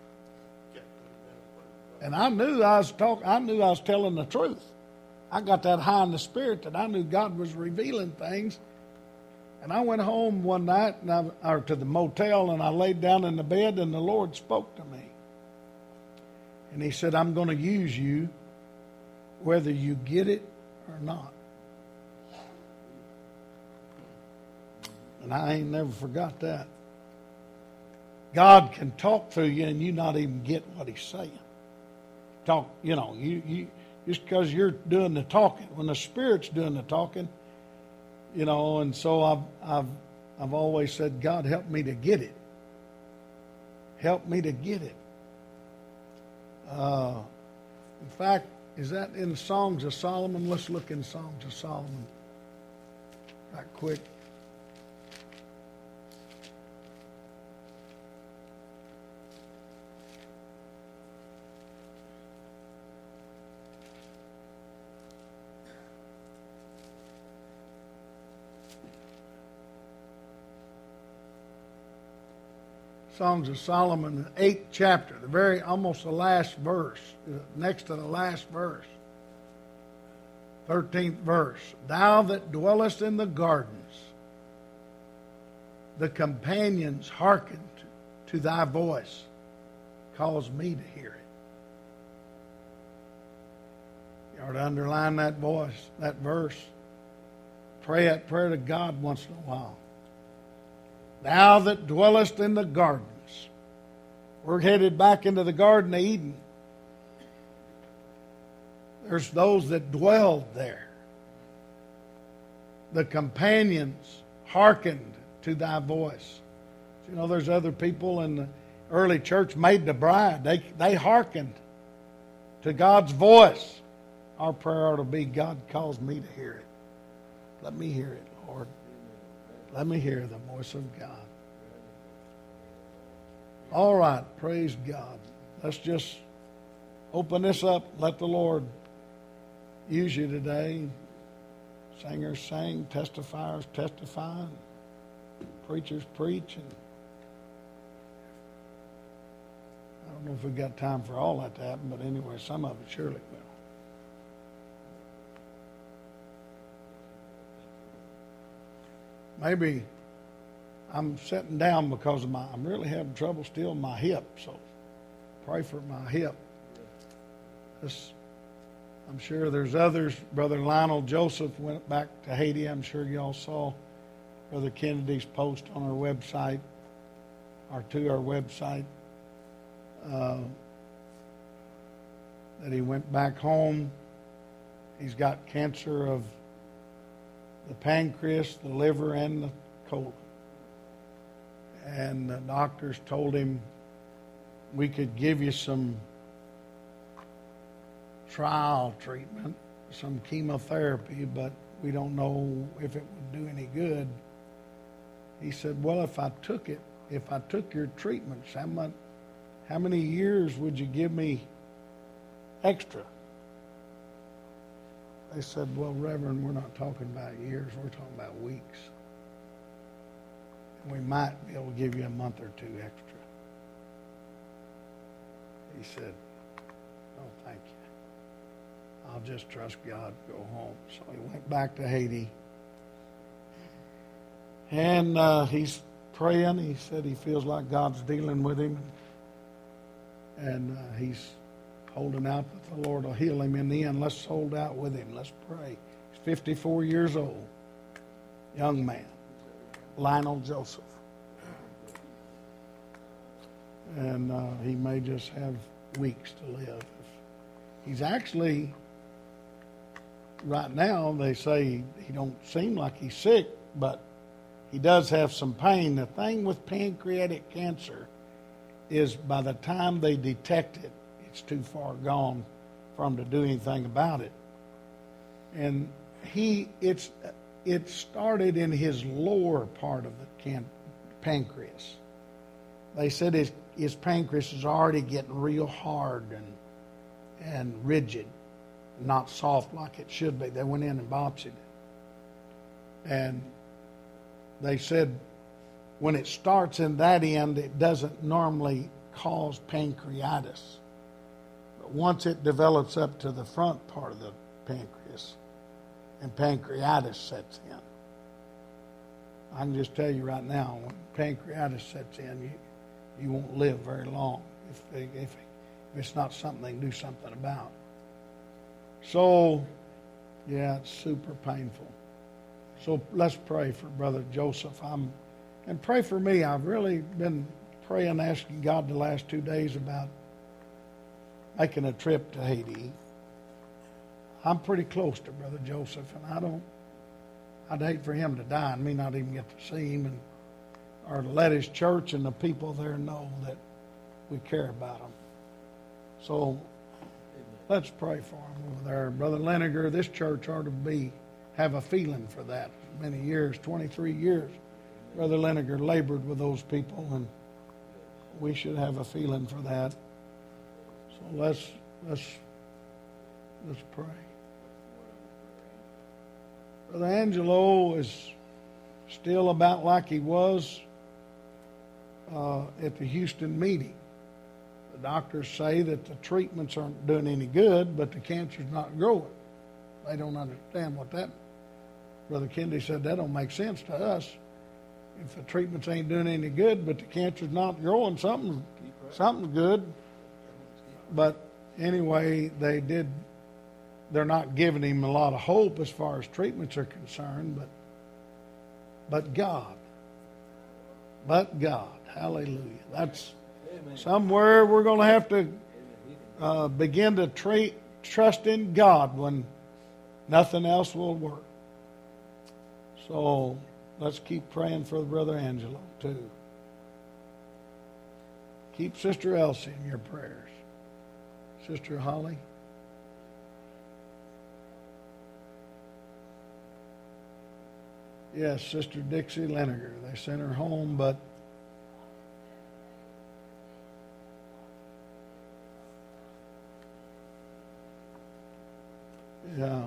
And I knew I was talk, I knew I was telling the truth. I got that high in the Spirit that I knew God was revealing things. And I went home one night, and I, or to the motel, and I laid down in the bed, and the Lord spoke to me. And He said, I'm going to use you whether you get it or not. And I ain't never forgot that. God can talk through you and you not even get what He's saying. Talk, you know, you, you just because you're doing the talking. When the Spirit's doing the talking, you know, and so I've I've I've always said, God, help me to get it. Help me to get it. Uh, in fact, is that in Songs of Solomon? Let's look in Songs of Solomon right quick. Songs of Solomon, the eighth chapter, the very, almost the last verse, next to the last verse. thirteenth verse. Thou that dwellest in the gardens, the companions hearkened to thy voice, cause me to hear it. You ought to underline that voice, that verse. Pray that prayer to God once in a while. Thou that dwellest in the gardens. We're headed back into the Garden of Eden. There's those that dwelled there. The companions hearkened to thy voice. You know, there's other people in the early church made the bride. They, they hearkened to God's voice. Our prayer ought to be, God calls me to hear it. Let me hear it, Lord. Let me hear the voice of God. All right, praise God. Let's just open this up. Let the Lord use you today. Singers sing, testifiers testify, preachers preach. And I don't know if we've got time for all that to happen, but anyway, some of it surely will. Maybe I'm sitting down because of my, I'm really having trouble still in my hip, so pray for my hip. This, I'm sure there's others. Brother Lionel Joseph went back to Haiti. I'm sure y'all saw Brother Kennedy's post on our website, or to our website, uh, that he went back home. He's got cancer of the pancreas, the liver, and the colon. And the doctors told him we could give you some trial treatment, some chemotherapy, but we don't know if it would do any good. He said, well, if I took it, if I took your treatments, how much, how many years would you give me extra? They said, well, Reverend, we're not talking about years, we're talking about weeks. We might be able to give you a month or two extra. He said, no, thank you. I'll just trust God to go home. So he went back to Haiti. And uh, he's praying. He said he feels like God's dealing with him. And uh, he's holding out that the Lord will heal him in the end. Let's hold out with him. Let's pray. He's fifty-four years old, young man, Lionel Joseph. And uh, he may just have weeks to live. He's actually, right now, they say he don't seem like he's sick, but he does have some pain. The thing with pancreatic cancer is by the time they detect it, it's too far gone for them to do anything about it. And he, it's, it started in his lower part of the can, pancreas. They said his, his pancreas is already getting real hard and and rigid, not soft like it should be. They went in and biopsied it. And they said when it starts in that end, it doesn't normally cause pancreatitis. But once it develops up to the front part of the pancreas, and pancreatitis sets in. I can just tell you right now, when pancreatitis sets in, you, you won't live very long if, if, if it's not something they can do something about. So, yeah, it's super painful. So let's pray for Brother Joseph. I'm, and pray for me. I've really been praying, asking God the last two days about making a trip to Haiti. I'm pretty close to Brother Joseph, and I don't, I'd hate for him to die and me not even get to see him, and or to let his church and the people there know that we care about him. So let's pray for him over there. Brother Leniger, this church ought to be have a feeling for that. Many years, twenty-three years, Brother Leniger labored with those people, and we should have a feeling for that. So let's let's let's pray. Brother Angelo is still about like he was uh, at the Houston meeting. The doctors say that the treatments aren't doing any good, but the cancer's not growing. They don't understand what that. Brother Kendi said that don't make sense to us. If the treatments ain't doing any good, but the cancer's not growing, something, something's good. But anyway, they did. They're not giving him a lot of hope as far as treatments are concerned. But, but God, but God, hallelujah. That's. Somewhere we're going to have to uh, begin to tra- trust in God when nothing else will work. So let's keep praying for Brother Angelo too. Keep Sister Elsie in your prayers. Sister Holly. Yes, Sister Dixie Leniger. They sent her home, but Yeah.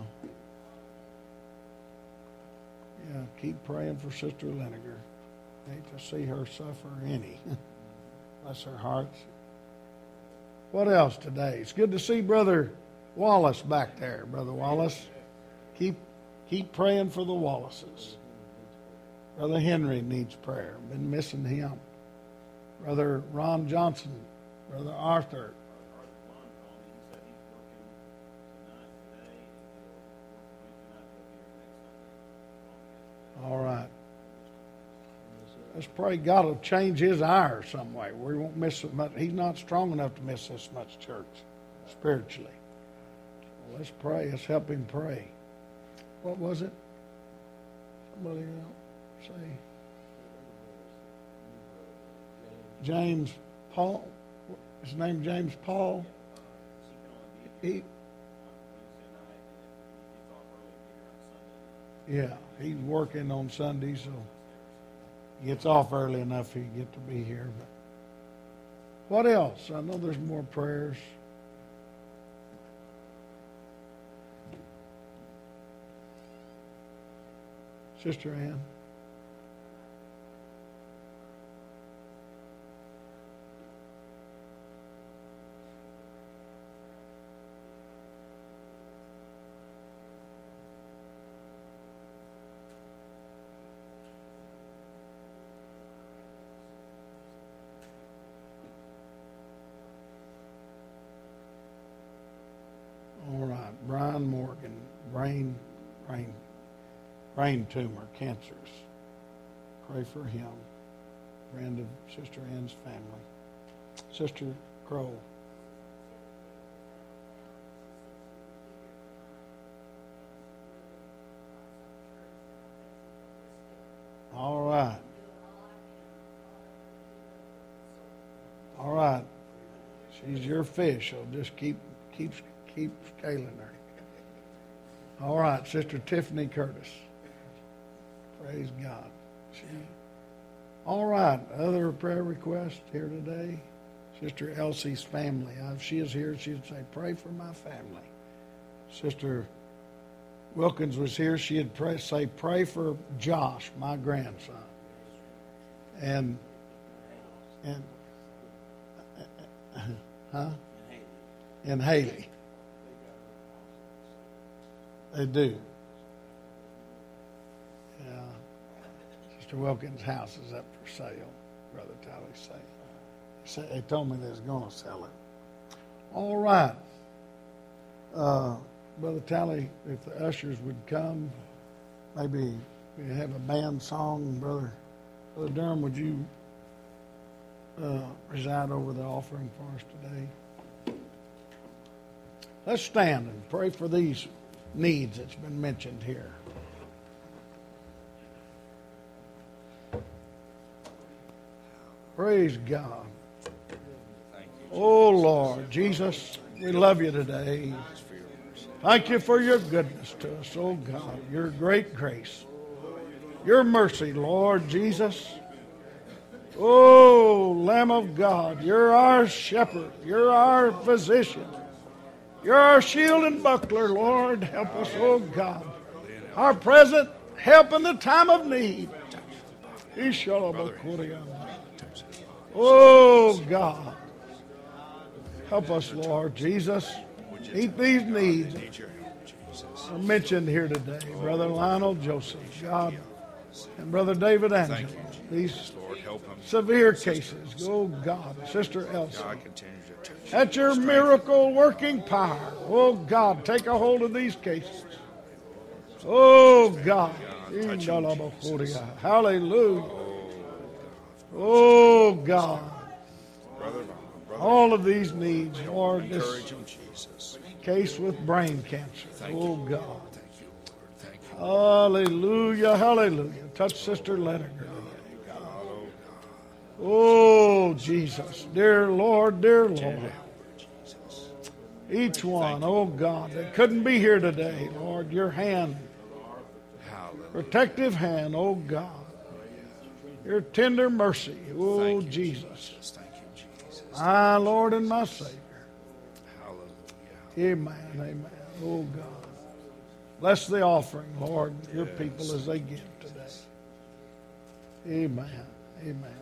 Yeah, keep praying for Sister Leniger. Hate to see her suffer any. Bless her heart. What else today? It's good to see Brother Wallace back there. Brother Wallace, keep keep praying for the Wallaces. Brother Henry needs prayer. Been missing him. Brother Ron Johnson. Brother Arthur. All right. Let's pray God will change his hour some way. We won't miss it much. He's not strong enough to miss this much church spiritually. So let's pray. Let's help him pray. What was it? Somebody else say. James Paul. His name James Paul. He. Yeah, he's working on Sunday, so he gets off early enough he get to be here. But what else? I know there's more prayers. Sister Ann. All right, Brian Morgan, brain, brain brain tumor, cancers. Pray for him. Friend of Sister Ann's family. Sister Crow. All right. All right. She's your fish, so just keep keep keep scaling her. All right, Sister Tiffany Curtis. Praise God. She, all right, other prayer requests here today. Sister Elsie's family. Uh, If she is here, she'd say, pray for my family. Sister Wilkins was here. She'd pray, say, pray for Josh, my grandson. And, and, huh? And Haley. They do. Yeah. Sister Wilkins' house is up for sale, Brother Tally said. They told me they was going to sell it. All right. Uh, Brother Tally, if the ushers would come, maybe we have a band song. Brother, Brother Durham, would you uh, preside over the offering for us today? Let's stand and pray for these needs that's been mentioned here. Praise God. Oh, Lord Jesus, we love you today. Thank you for your goodness to us, oh God, your great grace, your mercy, Lord Jesus. Oh, Lamb of God, you're our shepherd, you're our physician, you're our shield and buckler, Lord. Help us, oh God, our present help in the time of need. Oh God, help us, Lord Jesus. Meet these needs are mentioned here today. Brother Lionel Joseph, God, and Brother David Angelo. These severe cases, oh God, Sister Elsie. At your miracle working power, oh God, take a hold of these cases. Oh God, hallelujah. Oh God, all of these needs, Lord, this case with brain cancer, oh God. Hallelujah, hallelujah. Touch Sister Leonard. Oh, Jesus, dear Lord, dear Lord. Each one, oh God, that couldn't be here today, Lord, your hand, protective hand, oh God. Your tender mercy, oh Jesus. My Lord and my Savior. Amen, amen. Oh God. Bless the offering, Lord, your people as they give today. Amen, amen.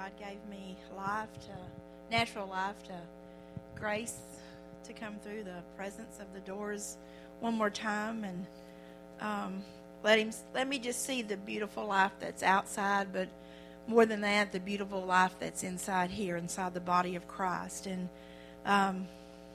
God gave me life, to natural life, to grace to come through the presence of the doors one more time, and um, let him let me just see the beautiful life that's outside, but more than that, the beautiful life that's inside here, inside the body of Christ. And um,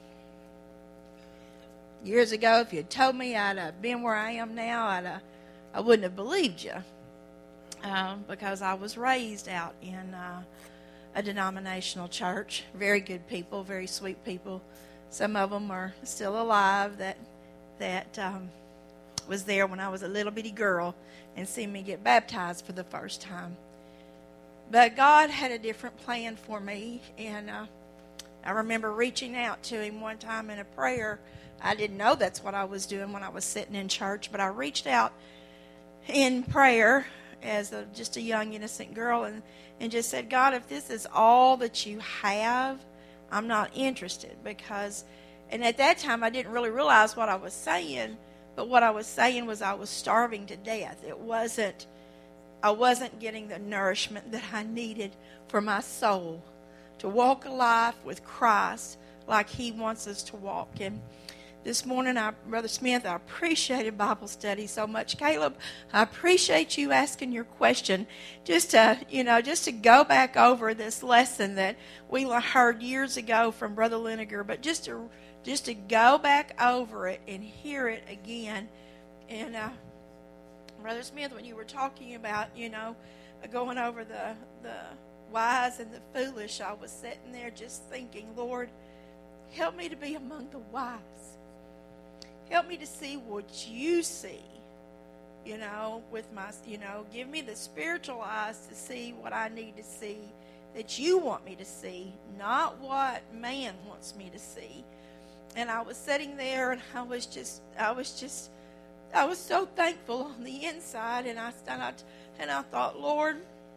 years ago, if you had told me I'd have been where I am now, I'd have, I wouldn't have believed you, um, because I was raised out in uh, a denominational church. Very good people, very sweet people. Some of them are still alive that that um, was there when I was a little bitty girl and seen me get baptized for the first time. But God had a different plan for me, and uh, I remember reaching out to him one time in a prayer. I didn't know that's what I was doing when I was sitting in church, but I reached out in prayer as a, just a young, innocent girl, and, and just said, God, if this is all that you have, I'm not interested. Because, and at that time, I didn't really realize what I was saying, but what I was saying was I was starving to death. It wasn't, I wasn't getting the nourishment that I needed for my soul to walk a life with Christ like he wants us to walk. And this morning, I, Brother Smith, I appreciated Bible study so much. Caleb, I appreciate you asking your question. Just to, you know, just to go back over this lesson that we heard years ago from Brother Liniger, but just to just to go back over it and hear it again. And uh, Brother Smith, when you were talking about, you know, going over the the wise and the foolish, I was sitting there just thinking, Lord, help me to be among the wise. Help me to see what you see, you know, with my, you know, give me the spiritual eyes to see what I need to see, that you want me to see, not what man wants me to see. And I was sitting there, and I was just, I was just, I was so thankful on the inside, and I, and I, and I thought, Lord,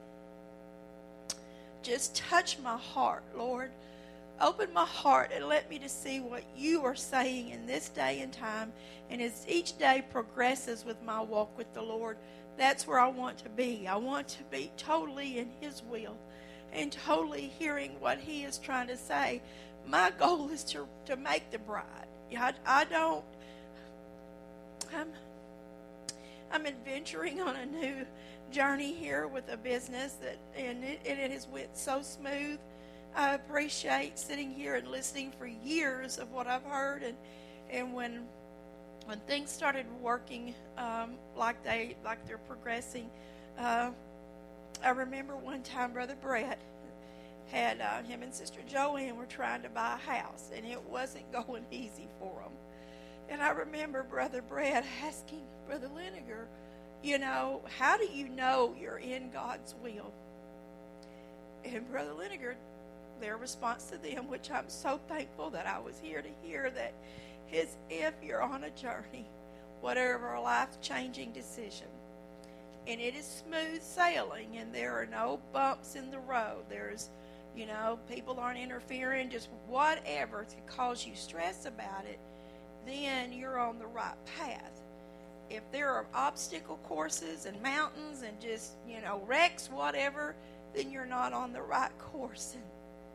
just touch my heart, Lord. Open my heart and let me to see what you are saying in this day and time. And as each day progresses with my walk with the Lord, that's where I want to be. I want to be totally in his will and totally hearing what he is trying to say. My goal is to, to make the bride. I, I don't, I'm, I'm adventuring on a new journey here with a business that, and it, and it has went so smooth. I appreciate sitting here and listening for years of what I've heard, and and when when things started working um, like they like they're progressing, uh, I remember one time Brother Brett had uh, him and Sister Joanne were trying to buy a house, and it wasn't going easy for them. And I remember Brother Brett asking Brother Liniger, you know, how do you know you're in God's will? And Brother Liniger, their response to them, which I'm so thankful that I was here to hear, that is, if you're on a journey, whatever a life-changing decision, and it is smooth sailing and there are no bumps in the road, there's, you know, people aren't interfering, just whatever to cause you stress about it, then you're on the right path. If there are obstacle courses and mountains and just, you know, wrecks, whatever, then you're not on the right course. And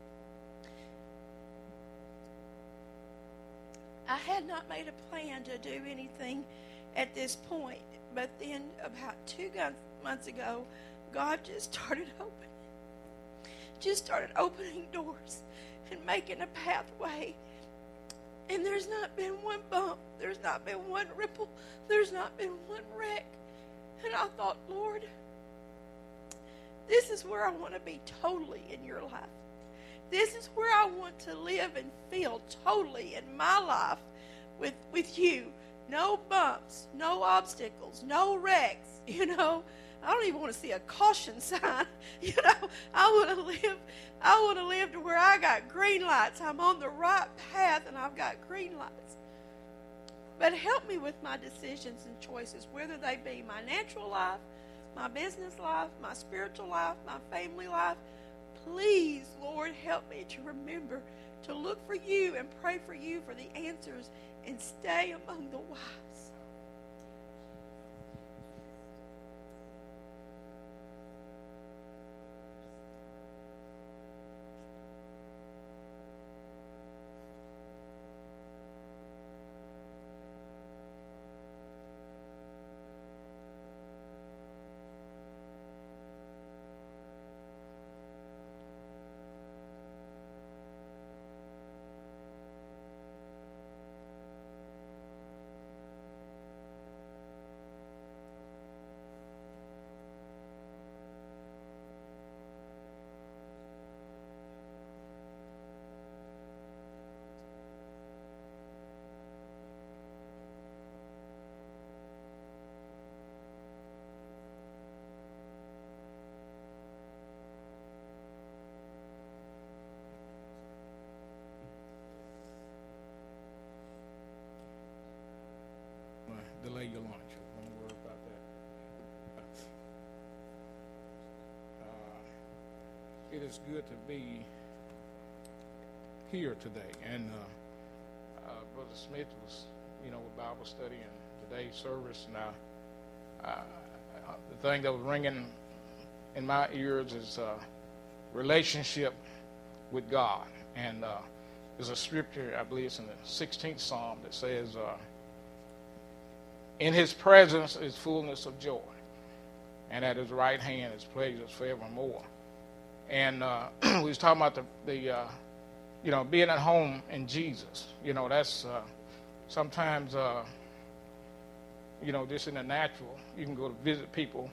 I had not made a plan to do anything at this point, but then about two months ago, God just started opening, just started opening doors and making a pathway. And there's not been one bump, there's not been one ripple, there's not been one wreck. And I thought, Lord, this is where I want to be totally in your life. This is where I want to live and feel totally in my life with, with you. No bumps, no obstacles, no wrecks, you know. I don't even want to see a caution sign. You know, I want to live, I want to live to where I got green lights. I'm on the right path and I've got green lights. But help me with my decisions and choices, whether they be my natural life, my business life, my spiritual life, my family life. Please, Lord, help me to remember to look for you and pray for you for the answers and stay among the wise. it is good to be here today. And uh, uh, Brother Smith was, you know, with Bible study and today's service. And I, uh, the thing that was ringing in my ears is uh, relationship with God. And uh, there's a scripture, I believe it's in the sixteenth Psalm, that says, uh, in his presence is fullness of joy, and at his right hand is pleasures forevermore. And uh, we was talking about the, the uh, you know, being at home in Jesus. You know, that's uh, sometimes, uh, you know, just in the natural. You can go to visit people,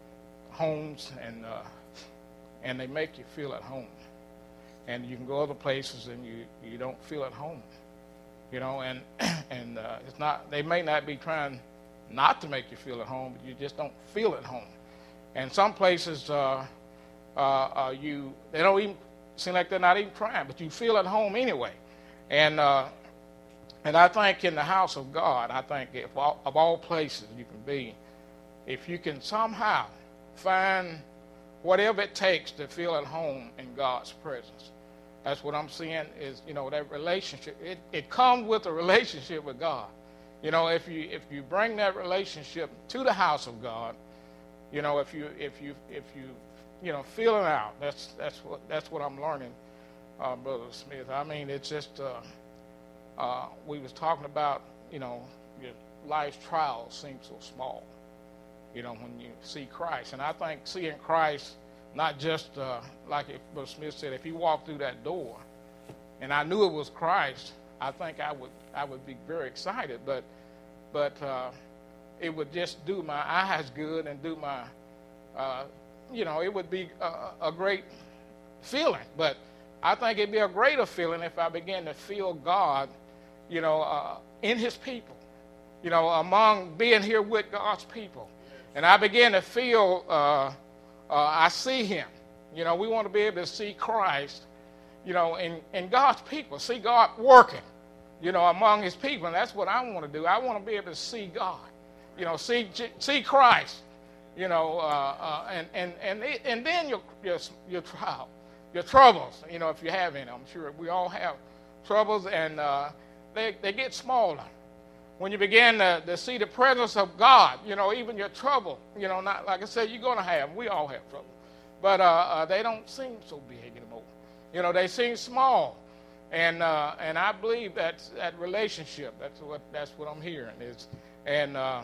homes, and uh, and they make you feel at home. And you can go other places and you, you don't feel at home. You know, and and uh, it's not. They may not be trying not to make you feel at home, but you just don't feel at home. And some places, uh, uh, uh, you they don't even seem like they're not even trying, but you feel at home anyway. And uh, and I think in the house of God, I think if all, of all places you can be, if you can somehow find whatever it takes to feel at home in God's presence. That's what I'm seeing is, you know, that relationship. It, it comes with a relationship with God. You know, if you if you bring that relationship to the house of God, you know, if you if you if you you know feel it out. That's that's what that's what I'm learning, uh, Brother Smith. I mean, it's just uh, uh, we was talking about, you know, your life's trials seem so small. You know, when you see Christ, and I think seeing Christ. Not just uh, like if Brother Smith said, if he walked through that door, and I knew it was Christ, I think I would I would be very excited. But but uh, it would just do my eyes good and do my, uh, you know, it would be a, a great feeling. But I think it'd be a greater feeling if I began to feel God, you know, uh, in His people, you know, among being here with God's people, and I began to feel. Uh, Uh, I see him. You know, we want to be able to see Christ, you know, in, in God's people, see God working, you know, among his people. And that's what I want to do. I want to be able to see God, you know, see see Christ, you know, uh, uh, and, and, and, it, and then your, your, your trial, your troubles, you know, if you have any. I'm sure we all have troubles, and uh, they, they get smaller. When you begin to, to see the presence of God, you know, even your trouble, you know, not like I said, you're going to have, we all have trouble. But uh, uh, they don't seem so big anymore. You know, they seem small. And uh, and I believe that's that relationship, that's what that's what I'm hearing is, and uh,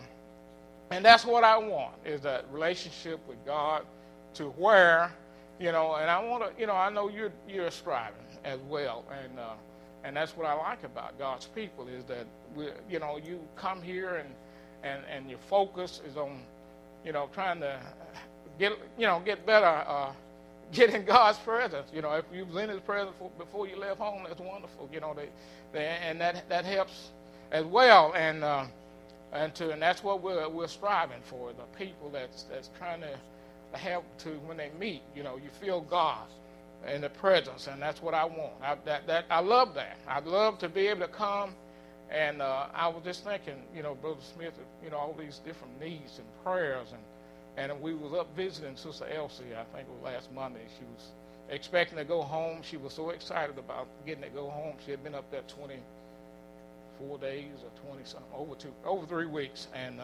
and that's what I want, is that relationship with God to where, you know, and I want to, you know, I know you're, you're striving as well. And, uh, And that's what I like about God's people is that, we, you know, you come here and, and, and your focus is on, you know, trying to get, you know, get better, uh, get in God's presence. You know, if you was in His presence before you left home, that's wonderful. You know, they, they and that that helps as well. And uh, and to and that's what we're we're striving for, the people that's that's trying to help to when they meet. You know, you feel God in the presence, and that's what I want. I, that, that, I love that. I'd love to be able to come, and uh, I was just thinking, you know, Brother Smith, you know, all these different needs and prayers, and and we was up visiting Sister Elsie, I think it was last Monday. She was expecting to go home. She was so excited about getting to go home. She had been up there twenty-four days or twenty something, over two, over three weeks, and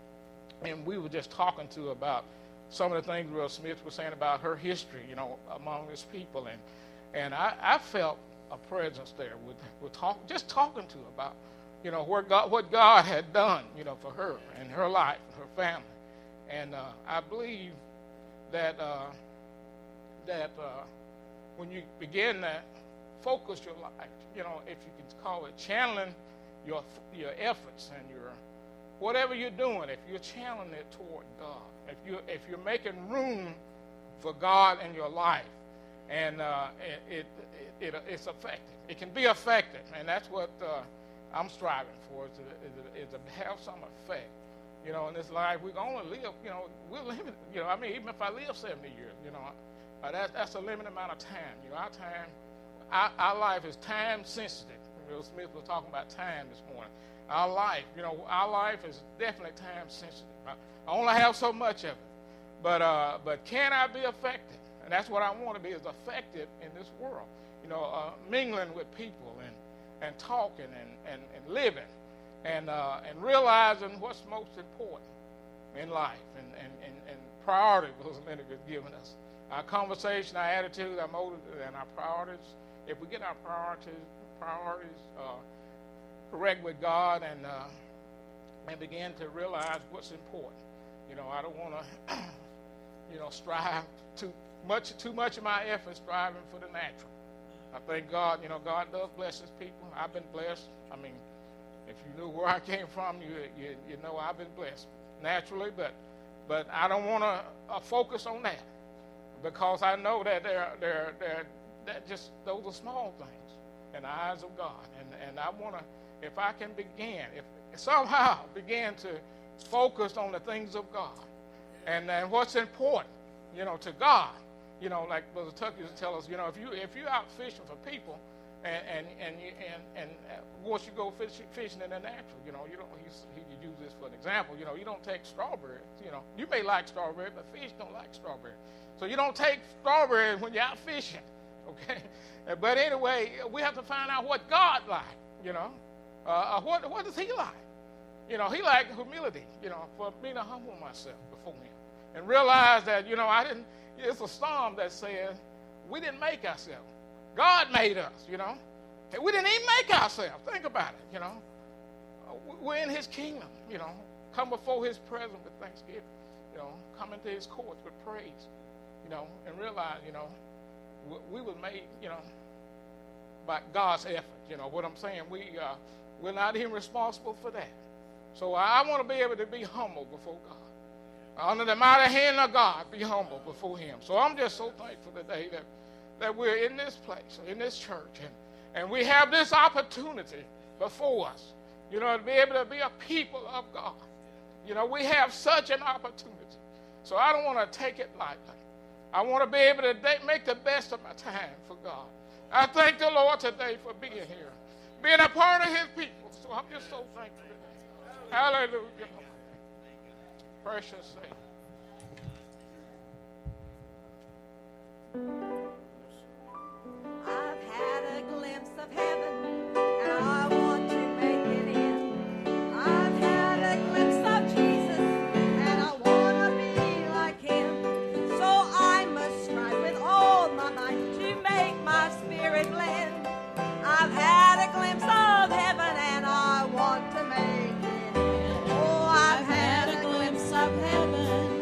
uh, and we were just talking to her about some of the things Brother Smith was saying about her history, you know, among his people, and and I, I felt a presence there with with talk, just talking to her about, you know, where God, what God had done, you know, for her and her life, her family, and uh, I believe that uh, that uh, when you begin to focus your life, you know, if you can call it channeling your your efforts and your whatever you're doing, if you're channeling it toward God. If you if you're making room for God in your life, and uh, it, it, it it's effective. It can be effective, and that's what uh, I'm striving for. Is to, is, to, is to have some effect, you know, in this life. We can only live, you know, we're limited. You know, I mean, even if I live seventy years, you know, uh, that that's a limited amount of time. You know, our time, our, our life is time sensitive. Will Smith was talking about time this morning. Our life, you know, our life is definitely time sensitive. I only have so much of it, but uh, but can I be effective? And that's what I want to be, is effective in this world. You know, uh, mingling with people and, and talking and, and, and living and, uh, and realizing what's most important in life and, and, and, and priority was Leonard has given us. Our conversation, our attitude, our motive, and our priorities. If we get our priorities priorities uh, correct with God and uh, and begin to realize what's important. You know, I don't want to, you know, strive too much. Too much of my effort striving for the natural. I thank God. You know, God does bless His people. I've been blessed. I mean, if you knew where I came from, you you, you know I've been blessed naturally, but but I don't want to uh, focus on that. Because I know that they're, they're, they're, they're just, those are small things in the eyes of God. And, and I want to, if I can begin, if somehow begin to focus on the things of God and, and what's important, you know, to God. You know, like Brother Tucker used to tell us, you know, if, you, if you're out fishing for people and, and, and, you, and, and once you go fish, fishing in the natural, you know, you don't, he's, he used this for an example, you know, you don't take strawberries, you know. You may like strawberries, but fish don't like strawberries. So you don't take strawberries when you're out fishing, okay? But anyway, we have to find out what God likes, you know. Uh, what, what does He like? You know, He likes humility, you know, for me to humble myself before Him. And realize that, you know, I didn't, it's a psalm that says we didn't make ourselves. God made us, you know. And we didn't even make ourselves. Think about it, you know. We're in His kingdom, you know. Come before His presence with thanksgiving, you know. Come into His courts with praise. You know, and realize, you know, we, we were made, you know, by God's effort. You know what I'm saying? We, uh, we're not even responsible for that. So I want to be able to be humble before God. Under the mighty hand of God, be humble before Him. So I'm just so thankful today that, that we're in this place, in this church, and, and we have this opportunity before us, you know, to be able to be a people of God. You know, we have such an opportunity. So I don't want to take it lightly. I want to be able to make the best of my time for God. I thank the Lord today for being here, being a part of His people. So I'm just so thankful today. Hallelujah. Precious Savior. I've had a glimpse of heaven, and I want to make it in. I've had a glimpse of Jesus, and I want to be like Him. So I must strive with all my might to make my spirit blend. I've had a glimpse of heaven, and I want to make it in. Oh, I've had a glimpse of heaven.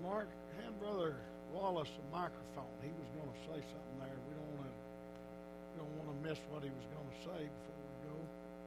Mark, hand Brother Wallace a microphone. He was going to say something there. We don't want to, we don't want to miss what he was going to say before we go.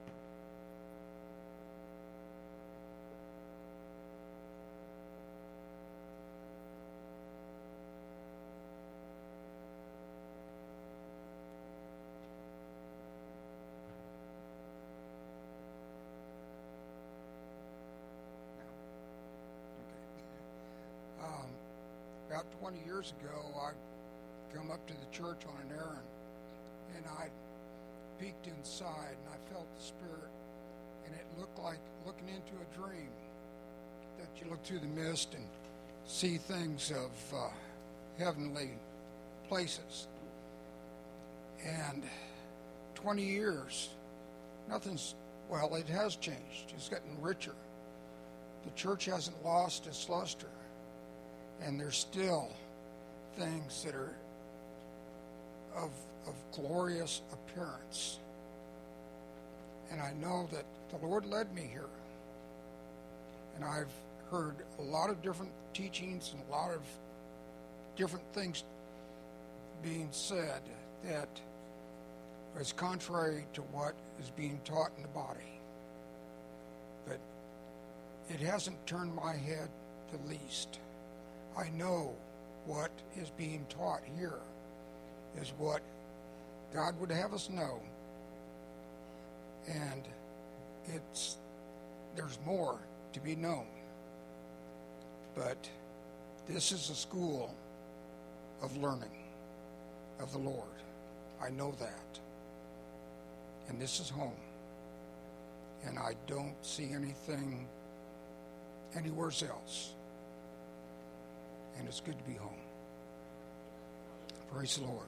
Um, about twenty years ago, I come up to the church on an errand, and I peeked inside, and I felt the Spirit, and it looked like looking into a dream, that you look through the mist and see things of uh, heavenly places. And twenty years, nothing's, well, it has changed. It's gotten richer. The church hasn't lost its luster. And there's still things that are of, of glorious appearance. And I know that the Lord led me here. And I've heard a lot of different teachings and a lot of different things being said that is contrary to what is being taught in the body. But it hasn't turned my head the least. I know what is being taught here is what God would have us know. And it's there's more to be known. But this is a school of learning of the Lord. I know that. And this is home. And I don't see anything anywhere else. And it's good to be home. Praise the Lord.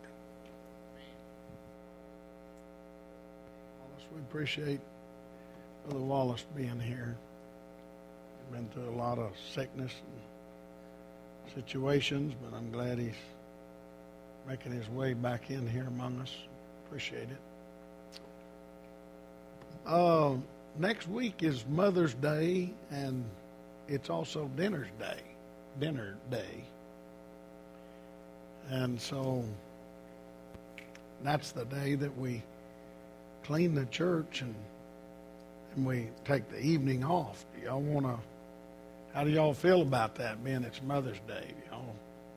Wallace, we appreciate Brother Wallace being here. He's been through a lot of sickness and situations, but I'm glad he's making his way back in here among us. Appreciate it. Uh, next week is Mother's Day, and it's also Dinner's Day. Dinner day. And so that's the day that we clean the church and, and we take the evening off. Do y'all want to, how do y'all feel about that, being it's Mother's Day? Y'all?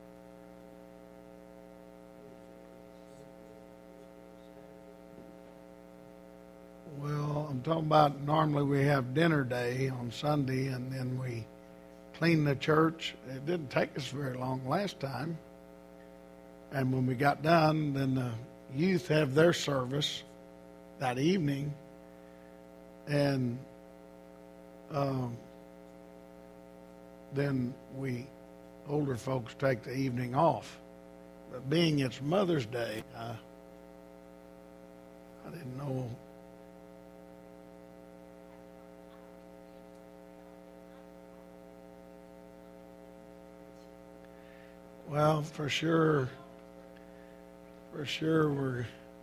Well, I'm talking about normally we have dinner day on Sunday and then we clean the church. It didn't take us very long last time. And when we got done, then the youth have their service that evening. And um, then we, older folks, take the evening off. But being it's Mother's Day, I, I didn't know. Well, for sure, for sure we're,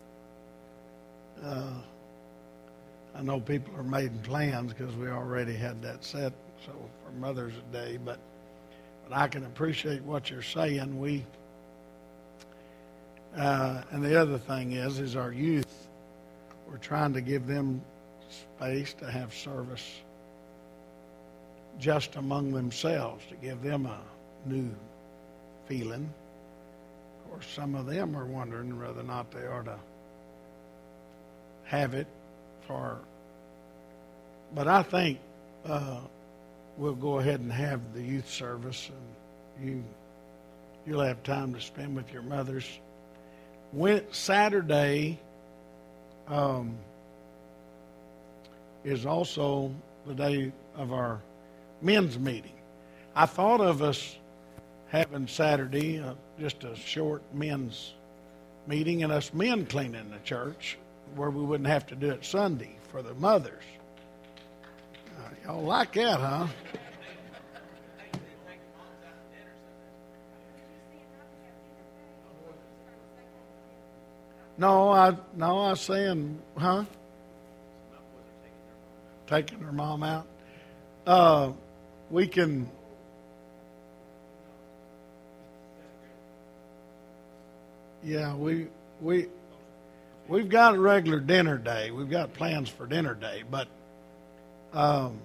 uh, I know people are making plans because we already had that set, so for Mother's Day, but, but I can appreciate what you're saying. We, uh, and the other thing is, is our youth, we're trying to give them space to have service just among themselves, to give them a new feeling. Of course, some of them are wondering whether or not they ought to have it for, but I think uh, we'll go ahead and have the youth service, and you, you'll have time to spend with your mothers. When, Saturday um, is also the day of our men's meeting. I thought of us having Saturday, uh, just a short men's meeting, and us men cleaning the church, where we wouldn't have to do it Sunday for the mothers. Uh, y'all like that, huh? No, I no, I was saying, huh? Taking her mom out. Uh, we can. Yeah, we we we've got a regular dinner day. We've got plans for dinner day, but um,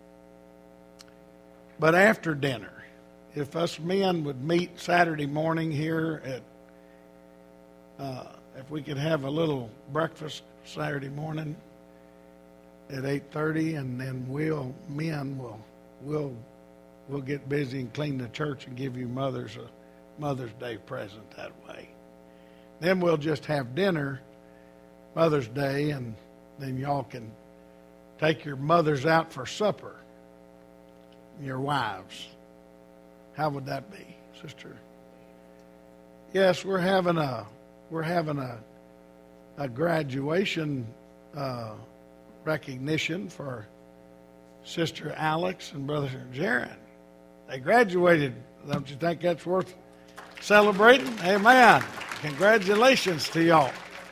but after dinner, if us men would meet Saturday morning here at, uh, if we could have a little breakfast Saturday morning at eight thirty, and then we'll men will will we'll get busy and clean the church and give you mothers a Mother's Day present that way. Then we'll just have dinner Mother's Day, and then y'all can take your mothers out for supper, your wives. How would that be, sister? Yes, we're having a we're having a a graduation uh, recognition for Sister Alex and Brother Jaron. They graduated. Don't you think that's worth celebrating? Amen. Congratulations to y'all.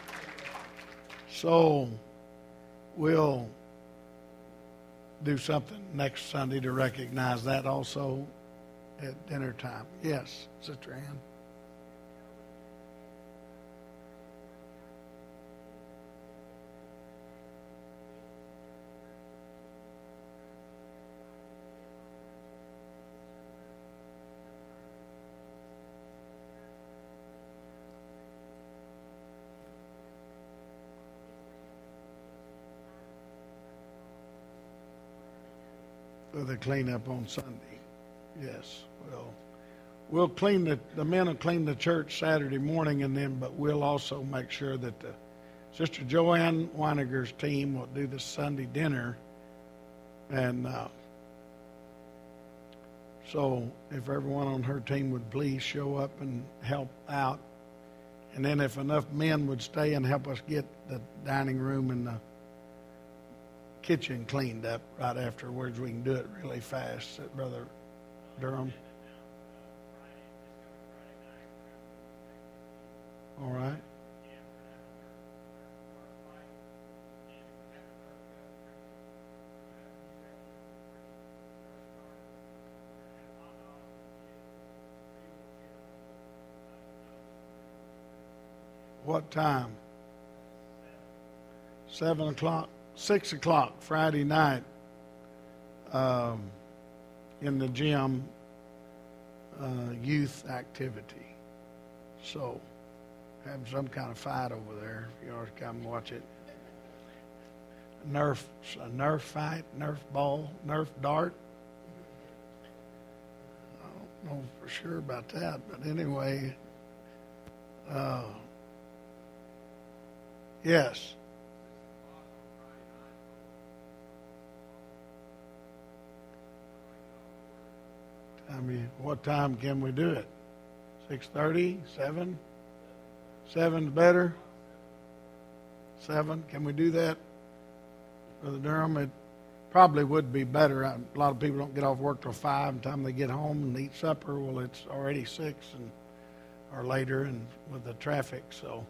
So we'll do something next Sunday to recognize that also at dinner time. Yes, Sister Ann. For the cleanup on Sunday. Yes, well, we'll clean the, the men will clean the church Saturday morning, and then, but we'll also make sure that the Sister Joanne Weiniger's team will do the Sunday dinner. And uh, so if everyone on her team would please show up and help out. And then if enough men would stay and help us get the dining room and the kitchen cleaned up right afterwards, we can do it really fast. Brother Durham. All right. What time? Seven o'clock. Six o'clock Friday night um, in the gym, uh, youth activity. So having some kind of fight over there. If you ought to come watch it. Nerf, a Nerf fight, Nerf ball, Nerf dart. I don't know for sure about that, but anyway, uh, yes. I mean, what time can we do it? six thirty? seven? seven's better? seven? Can we do that, Brother Durham? It probably would be better. A lot of people don't get off work till five. By the time they get home and eat supper, well, it's already six and or later, and with the traffic. So,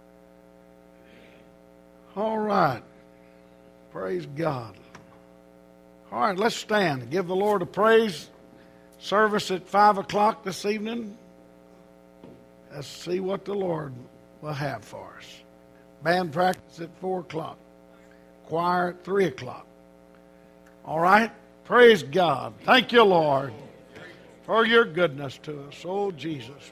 all right. Praise God. All right, let's stand. Give the Lord a praise. Service at five o'clock this evening. Let's see what the Lord will have for us. Band practice at four o'clock. Choir at three o'clock. All right? Praise God. Thank you, Lord, for your goodness to us. Oh, Jesus.